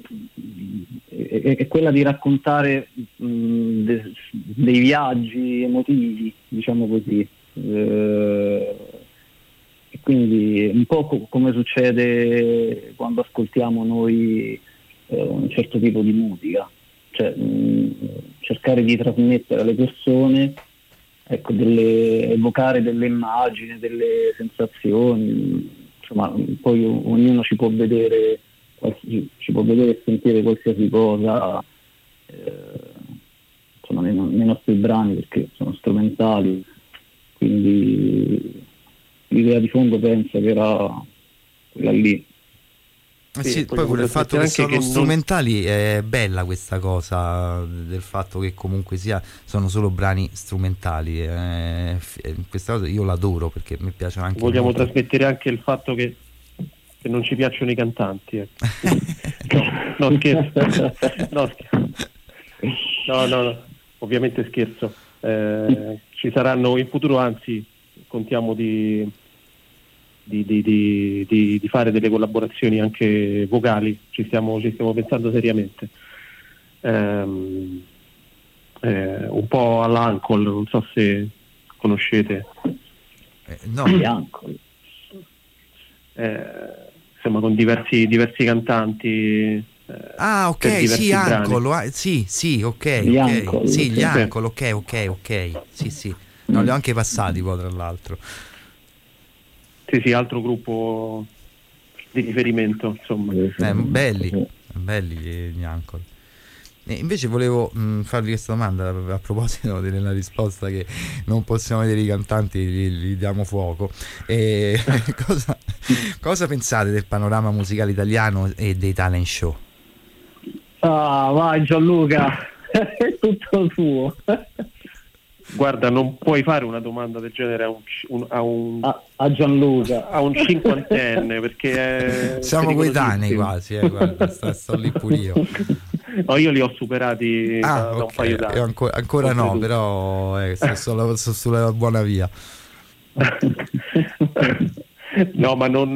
è quella di raccontare dei viaggi emotivi, diciamo così, e quindi un po' come succede quando ascoltiamo noi un certo tipo di musica, cioè cercare di trasmettere alle persone, ecco, evocare delle immagini, delle sensazioni, insomma, poi ognuno ci può vedere e sentire qualsiasi cosa, insomma, nei nostri brani, perché sono strumentali, quindi l'idea di fondo penso che era quella lì. Sì, poi con il fatto che sono strumentali è bella questa cosa del fatto che comunque sono solo brani strumentali, questa cosa io l'adoro, perché mi piacciono anche vogliamo molto. Trasmettere anche il fatto che non ci piacciono i cantanti, no, scherzo. No, ovviamente scherzo. Ci saranno in futuro, anzi contiamo di fare delle collaborazioni anche vocali, ci stiamo pensando seriamente, un po' all'Ancol, non so se conoscete. No, Ancol. Insomma, con diversi cantanti. Ok, sì, Ancol, sì, ok, gli Ancol, sì, gli Ancol, ok, sì, no, li ho anche passati poi, tra l'altro. Sì, altro gruppo di riferimento, insomma. Belli gli Ancol. E invece volevo farvi questa domanda a proposito della risposta che non possiamo vedere i cantanti, gli diamo fuoco. Cosa pensate del panorama musicale italiano e dei talent show? Vai Gianluca, è tutto tuo. Guarda, non puoi fare una domanda del genere a Gianluca, a un cinquantenne, perché siamo coetanei quasi, guarda, sto lì pure io. No, io li ho superati da un paio d'anni. Io ancora no, però sto sulla buona via. No, ma non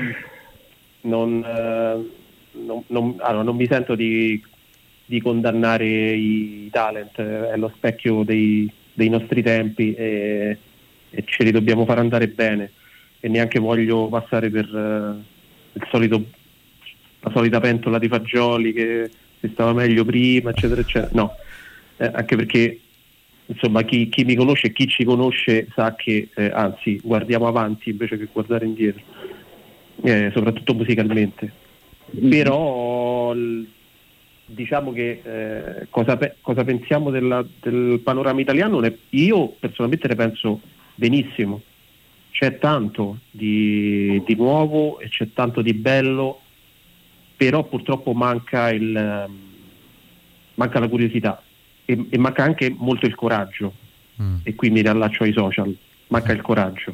mi sento di condannare i talent, è lo specchio dei nostri tempi e ce li dobbiamo far andare bene, e neanche voglio passare per la solita pentola di fagioli che si stava meglio prima, eccetera eccetera. No, anche perché insomma chi mi conosce e chi ci conosce sa che anzi guardiamo avanti invece che guardare indietro, soprattutto musicalmente. Però diciamo che cosa pensiamo del panorama italiano? Io personalmente ne penso benissimo. C'è tanto di nuovo e c'è tanto di bello, però purtroppo manca la curiosità e manca anche molto il coraggio. E qui mi riallaccio ai social. Manca il coraggio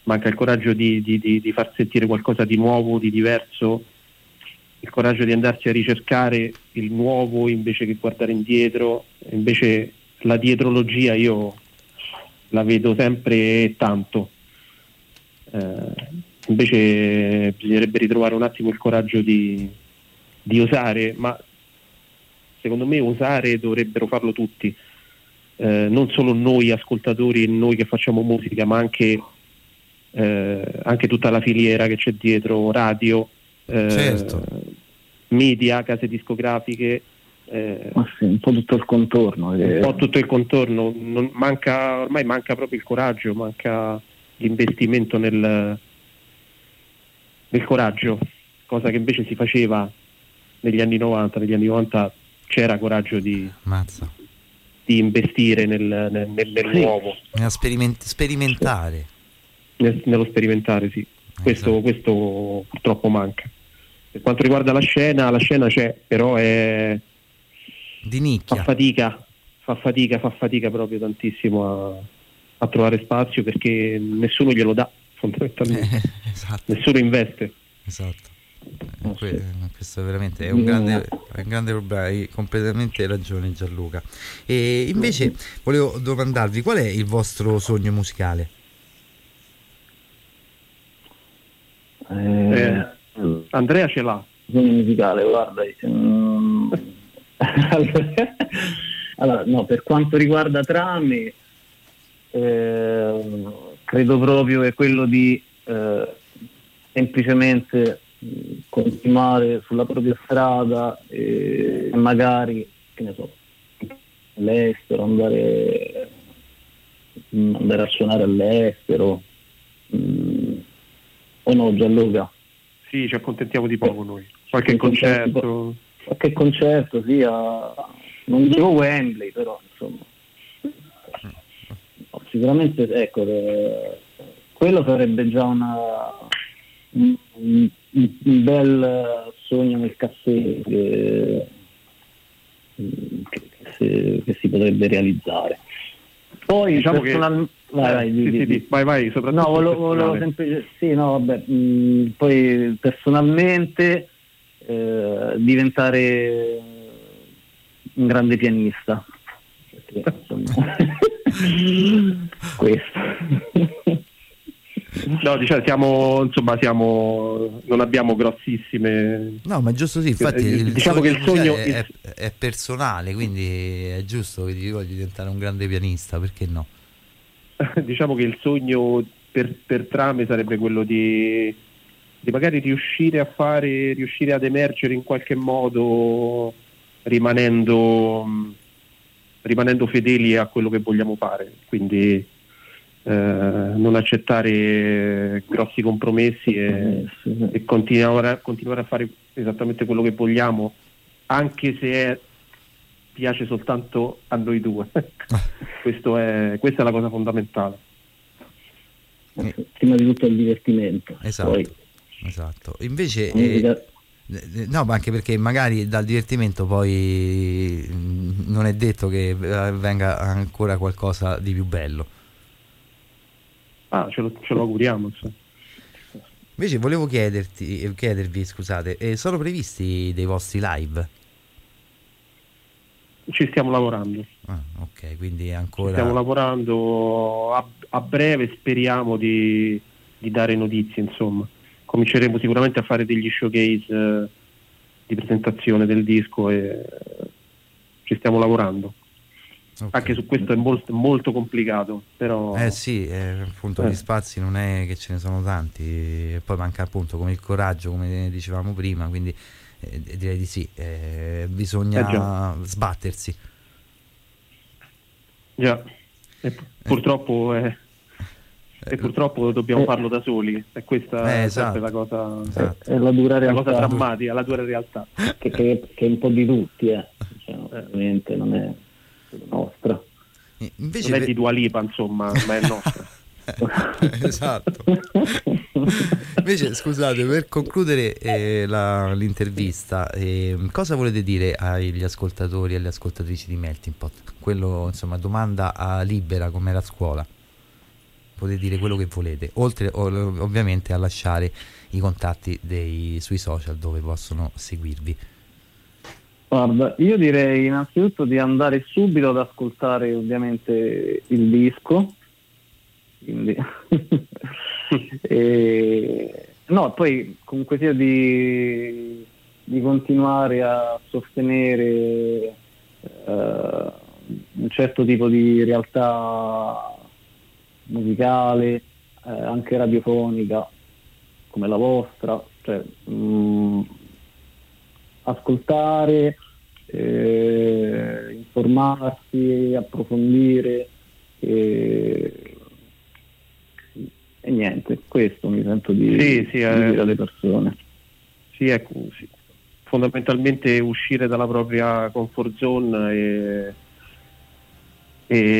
di far sentire qualcosa di nuovo, di diverso, il coraggio di andarsi a ricercare il nuovo invece che guardare indietro. Invece la dietrologia io la vedo sempre tanto, invece bisognerebbe ritrovare un attimo il coraggio di osare, ma secondo me osare dovrebbero farlo tutti, non solo noi ascoltatori e noi che facciamo musica, ma anche tutta la filiera che c'è dietro, radio, certo, media, case discografiche, ma sì, un po' tutto il contorno, un po' tutto il contorno. Ormai manca proprio il coraggio, manca l'investimento nel coraggio, cosa che invece si faceva negli anni 90. Negli anni 90 c'era coraggio di investire nel nuovo, sperimentare, nello sperimentare, sì. Questo purtroppo manca. Per quanto riguarda la scena c'è, però è di nicchia. Fa fatica proprio tantissimo a trovare spazio, perché nessuno glielo dà, fondamentalmente. Esatto. Nessuno investe. Esatto. Questo veramente è un grande problema, hai completamente ragione Gianluca. E invece volevo domandarvi qual è il vostro sogno musicale? Andrea ce l'ha. Sogno musicale, guarda, allora, no, per quanto riguarda trame, credo proprio che quello di semplicemente continuare sulla propria strada e magari, che ne so, all'estero, andare a suonare all'estero, o no, Gianluca? Sì, ci accontentiamo di poco noi. Qualche concerto, sì, non dico Wembley, però insomma sicuramente, ecco, quello sarebbe già un bel sogno nel cassetto che si potrebbe realizzare. Poi diciamo vai, soprattutto. No, volevo semplicemente, sì, no, vabbè, poi personalmente diventare un grande pianista, perché, insomma, questo. No, diciamo, non abbiamo grossissime. No, ma è giusto, sì, infatti diciamo che il sogno è personale, quindi è giusto che ti voglio diventare un grande pianista, perché no? Diciamo che il sogno per trame sarebbe quello di magari riuscire ad emergere in qualche modo, rimanendo fedeli a quello che vogliamo fare, quindi non accettare grossi compromessi e continuare a fare esattamente quello che vogliamo, anche se è piace soltanto a noi due. Questa è la cosa fondamentale. Prima di tutto il divertimento. Esatto, poi esatto. Invece no, ma anche perché magari dal divertimento poi non è detto che venga ancora qualcosa di più bello. Ce lo auguriamo, insomma. Invece volevo chiedervi, scusate, sono previsti dei vostri live? Ci stiamo lavorando. Ok, quindi ancora... Stiamo lavorando, a breve speriamo di dare notizie, insomma. Cominceremo sicuramente a fare degli showcase di presentazione del disco e ci stiamo lavorando. Okay. Anche su questo è molto, molto complicato, però... sì, appunto gli spazi non è che ce ne sono tanti, e poi manca appunto come il coraggio, come dicevamo prima, quindi direi di sì, bisogna sbattersi. Già, purtroppo dobbiamo farlo da soli, e questa è sempre la cosa, è la dura realtà, la cosa drammatica, la dura realtà che è un po' di tutti, ovviamente non è nostra. Invece non è di Dua Lipa, insomma, ma è nostra. Esatto. Invece scusate, per concludere l'intervista, cosa volete dire agli ascoltatori e alle ascoltatrici di Melting Pot? Quello, insomma, domanda libera come la scuola. Potete dire quello che volete, oltre ovviamente a lasciare i contatti sui social dove possono seguirvi. Guarda, io direi innanzitutto di andare subito ad ascoltare ovviamente il disco, quindi no, poi comunque sia di continuare a sostenere un certo tipo di realtà musicale, anche radiofonica come la vostra, cioè ascoltare, informarsi, approfondire e niente, questo mi sento di dire alle persone. Sì, ecco, sì. Fondamentalmente uscire dalla propria comfort zone e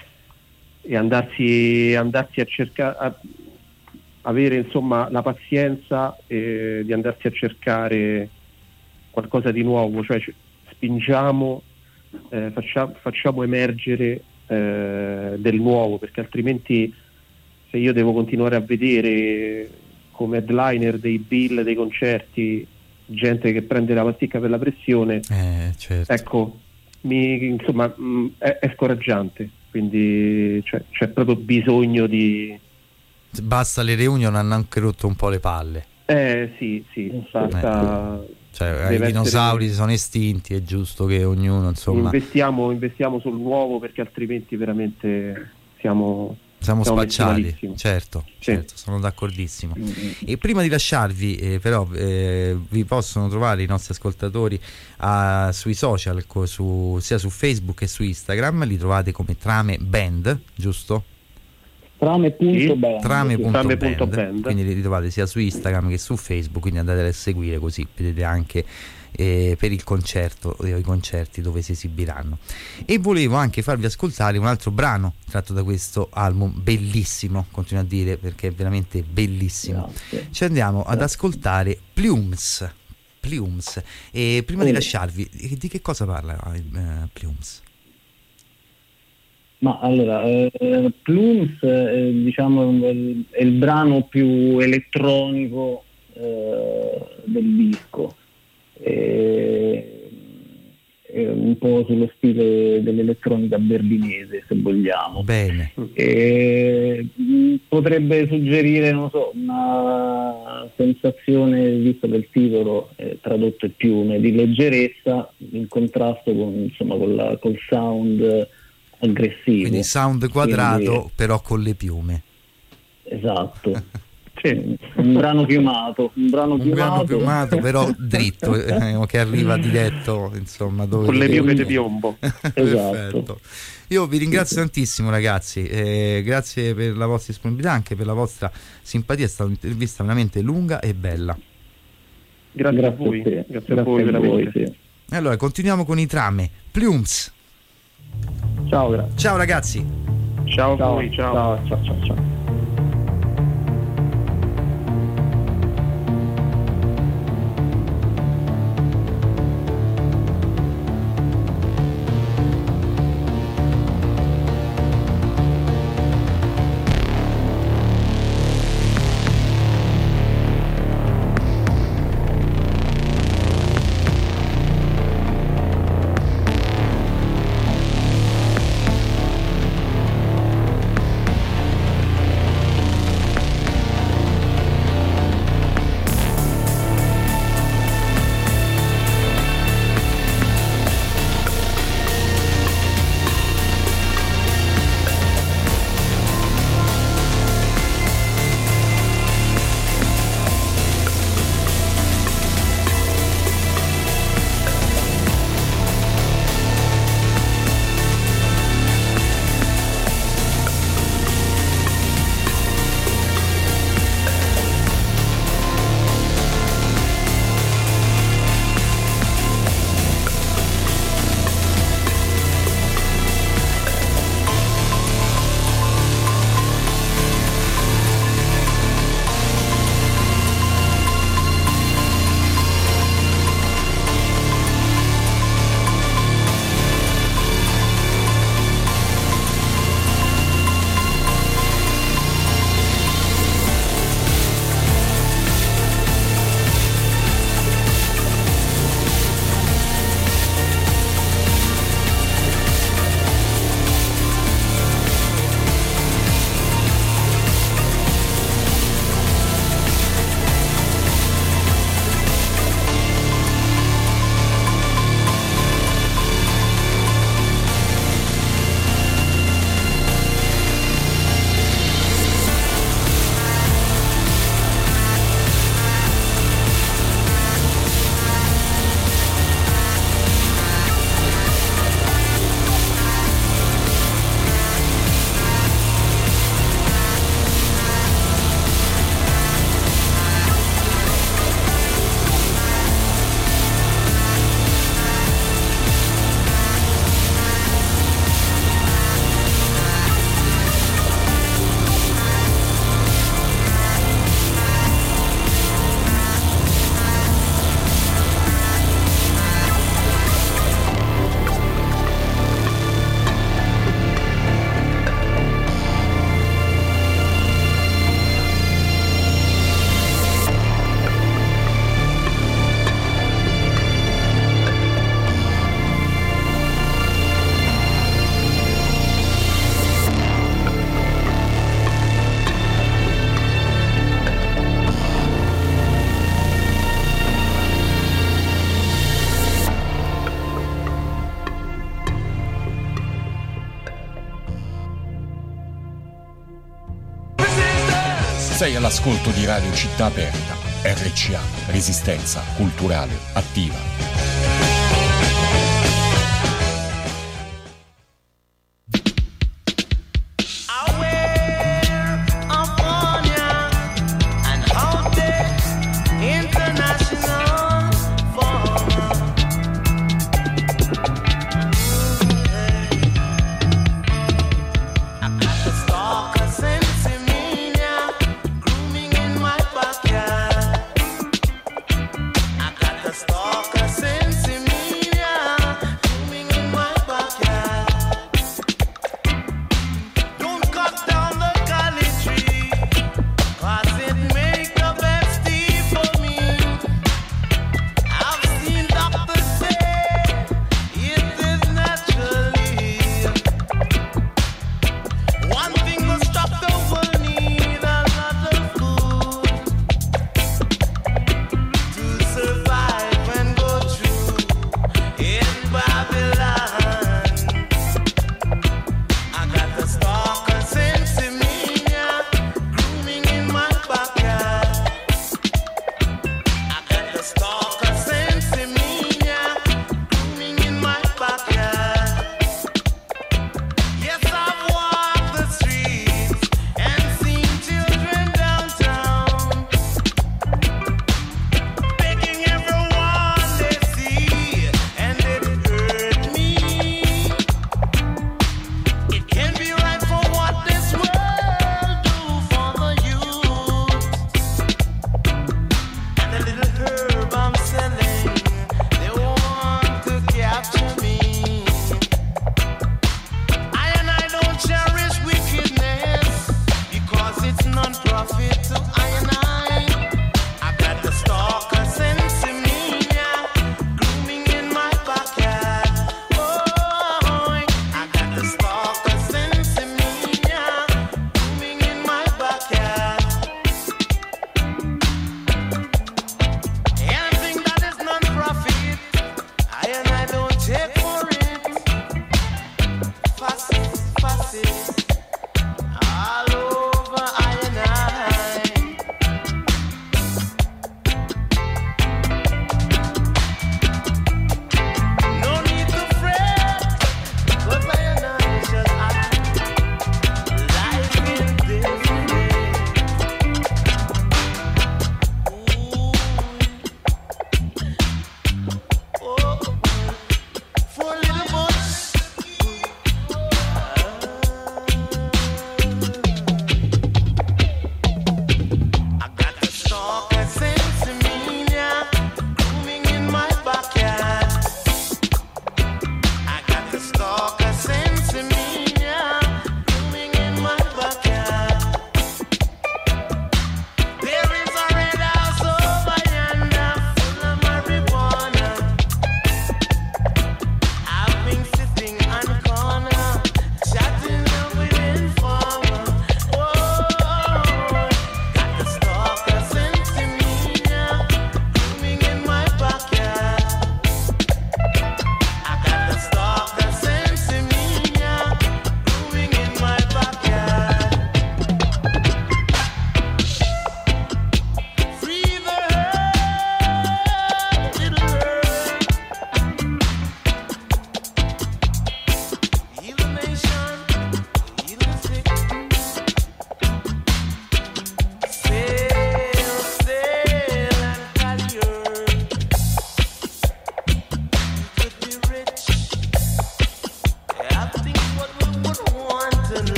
andarsi a cercare, avere insomma la pazienza di andarsi a cercare qualcosa di nuovo, cioè spingiamo, facciamo emergere del nuovo, perché altrimenti se io devo continuare a vedere come headliner dei bill dei concerti gente che prende la pasticca per la pressione, certo. Ecco, insomma è scoraggiante, quindi c'è proprio bisogno di... Basta, le reunion hanno anche rotto un po' le palle. Sì, basta... Cioè, i dinosauri sono estinti, è giusto che ognuno, insomma... Investiamo sul nuovo, perché altrimenti veramente siamo spacciati. Certo, sono d'accordissimo. E prima di lasciarvi, però, vi possono trovare i nostri ascoltatori sui social, sia su Facebook che su Instagram, li trovate come Trame Band, giusto? Trame.band. Trame.band. Quindi li trovate sia su Instagram che su Facebook, quindi andate a seguire, così vedete anche per il concerto, i concerti dove si esibiranno. E volevo anche farvi ascoltare un altro brano tratto da questo album bellissimo, continuo a dire, perché è veramente bellissimo. Grazie. Ci andiamo ad ascoltare Plumes. E prima di lasciarvi, di che cosa parla Plumes? Ma allora, Plumes diciamo è il brano più elettronico del disco, è un po' sullo stile dell'elettronica berlinese, se vogliamo. Bene. Potrebbe suggerire, non so, una sensazione, visto che il titolo tradotto è piume, di leggerezza in contrasto col sound aggressivo. Quindi sound quadrato, però con le piume. Esatto. Un brano piumato, però dritto, che arriva diretto, insomma, dove con le piume di piombo. Esatto. Io vi ringrazio tantissimo, ragazzi, grazie per la vostra disponibilità, anche per la vostra simpatia. È stata un'intervista veramente lunga e bella. Grazie a voi, grazie a voi veramente. Allora, continuiamo con i Trame. Plums. Ciao, grazie. Ciao ragazzi. Ciao a voi, ciao. Ciao. Sei all'ascolto di Radio Città Aperta, RCA, Resistenza Culturale Attiva. Stalker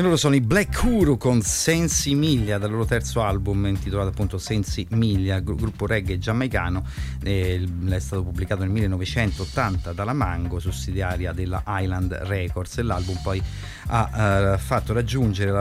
E loro sono i Black Uhuru con Sensi Miglia, dal loro terzo album intitolato appunto Sensi Miglia, gruppo reggae giamaicano. È stato pubblicato nel 1980 dalla Mango, sussidiaria della Island Records, e l'album poi ha fatto raggiungere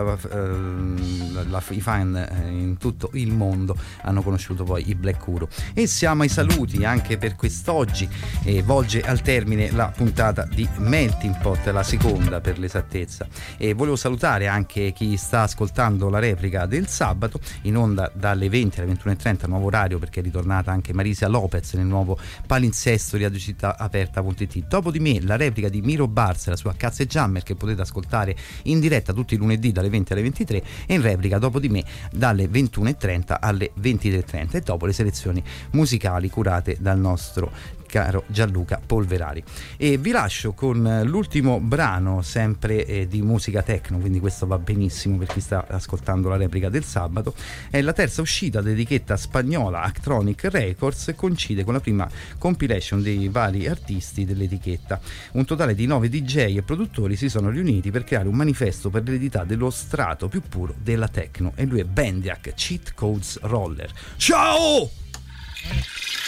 i fan in tutto il mondo, hanno conosciuto poi i Black Uhuru. E siamo ai saluti anche per quest'oggi, volge al termine la puntata di Melting Pot, la seconda per l'esattezza, e volevo salutare anche chi sta ascoltando la replica del sabato in onda dalle 20 alle 21:30, nuovo orario, perché è ritornata anche Marisa Lopez nel nuovo palinsesto di radiocittaaperta.it. Dopo di me la replica di Miro Barza, la sua Cazze Jammer, che potete ascoltare in diretta tutti i lunedì dalle 20 alle 23, e in replica dopo di me dalle 21:30 alle 23:30, e dopo le selezioni musicali curate dal nostro caro Gianluca Polverari. E vi lascio con l'ultimo brano, sempre di musica techno, quindi questo va benissimo per chi sta ascoltando la replica del sabato. È la terza uscita dell'etichetta spagnola Actronic Records, e coincide con la prima compilation dei vari artisti dell'etichetta. Un totale di 9 DJ e produttori si sono riuniti per creare un manifesto per l'eredità dello strato più puro della techno, e lui è Bendiak Cheat Codes Roller. Ciao!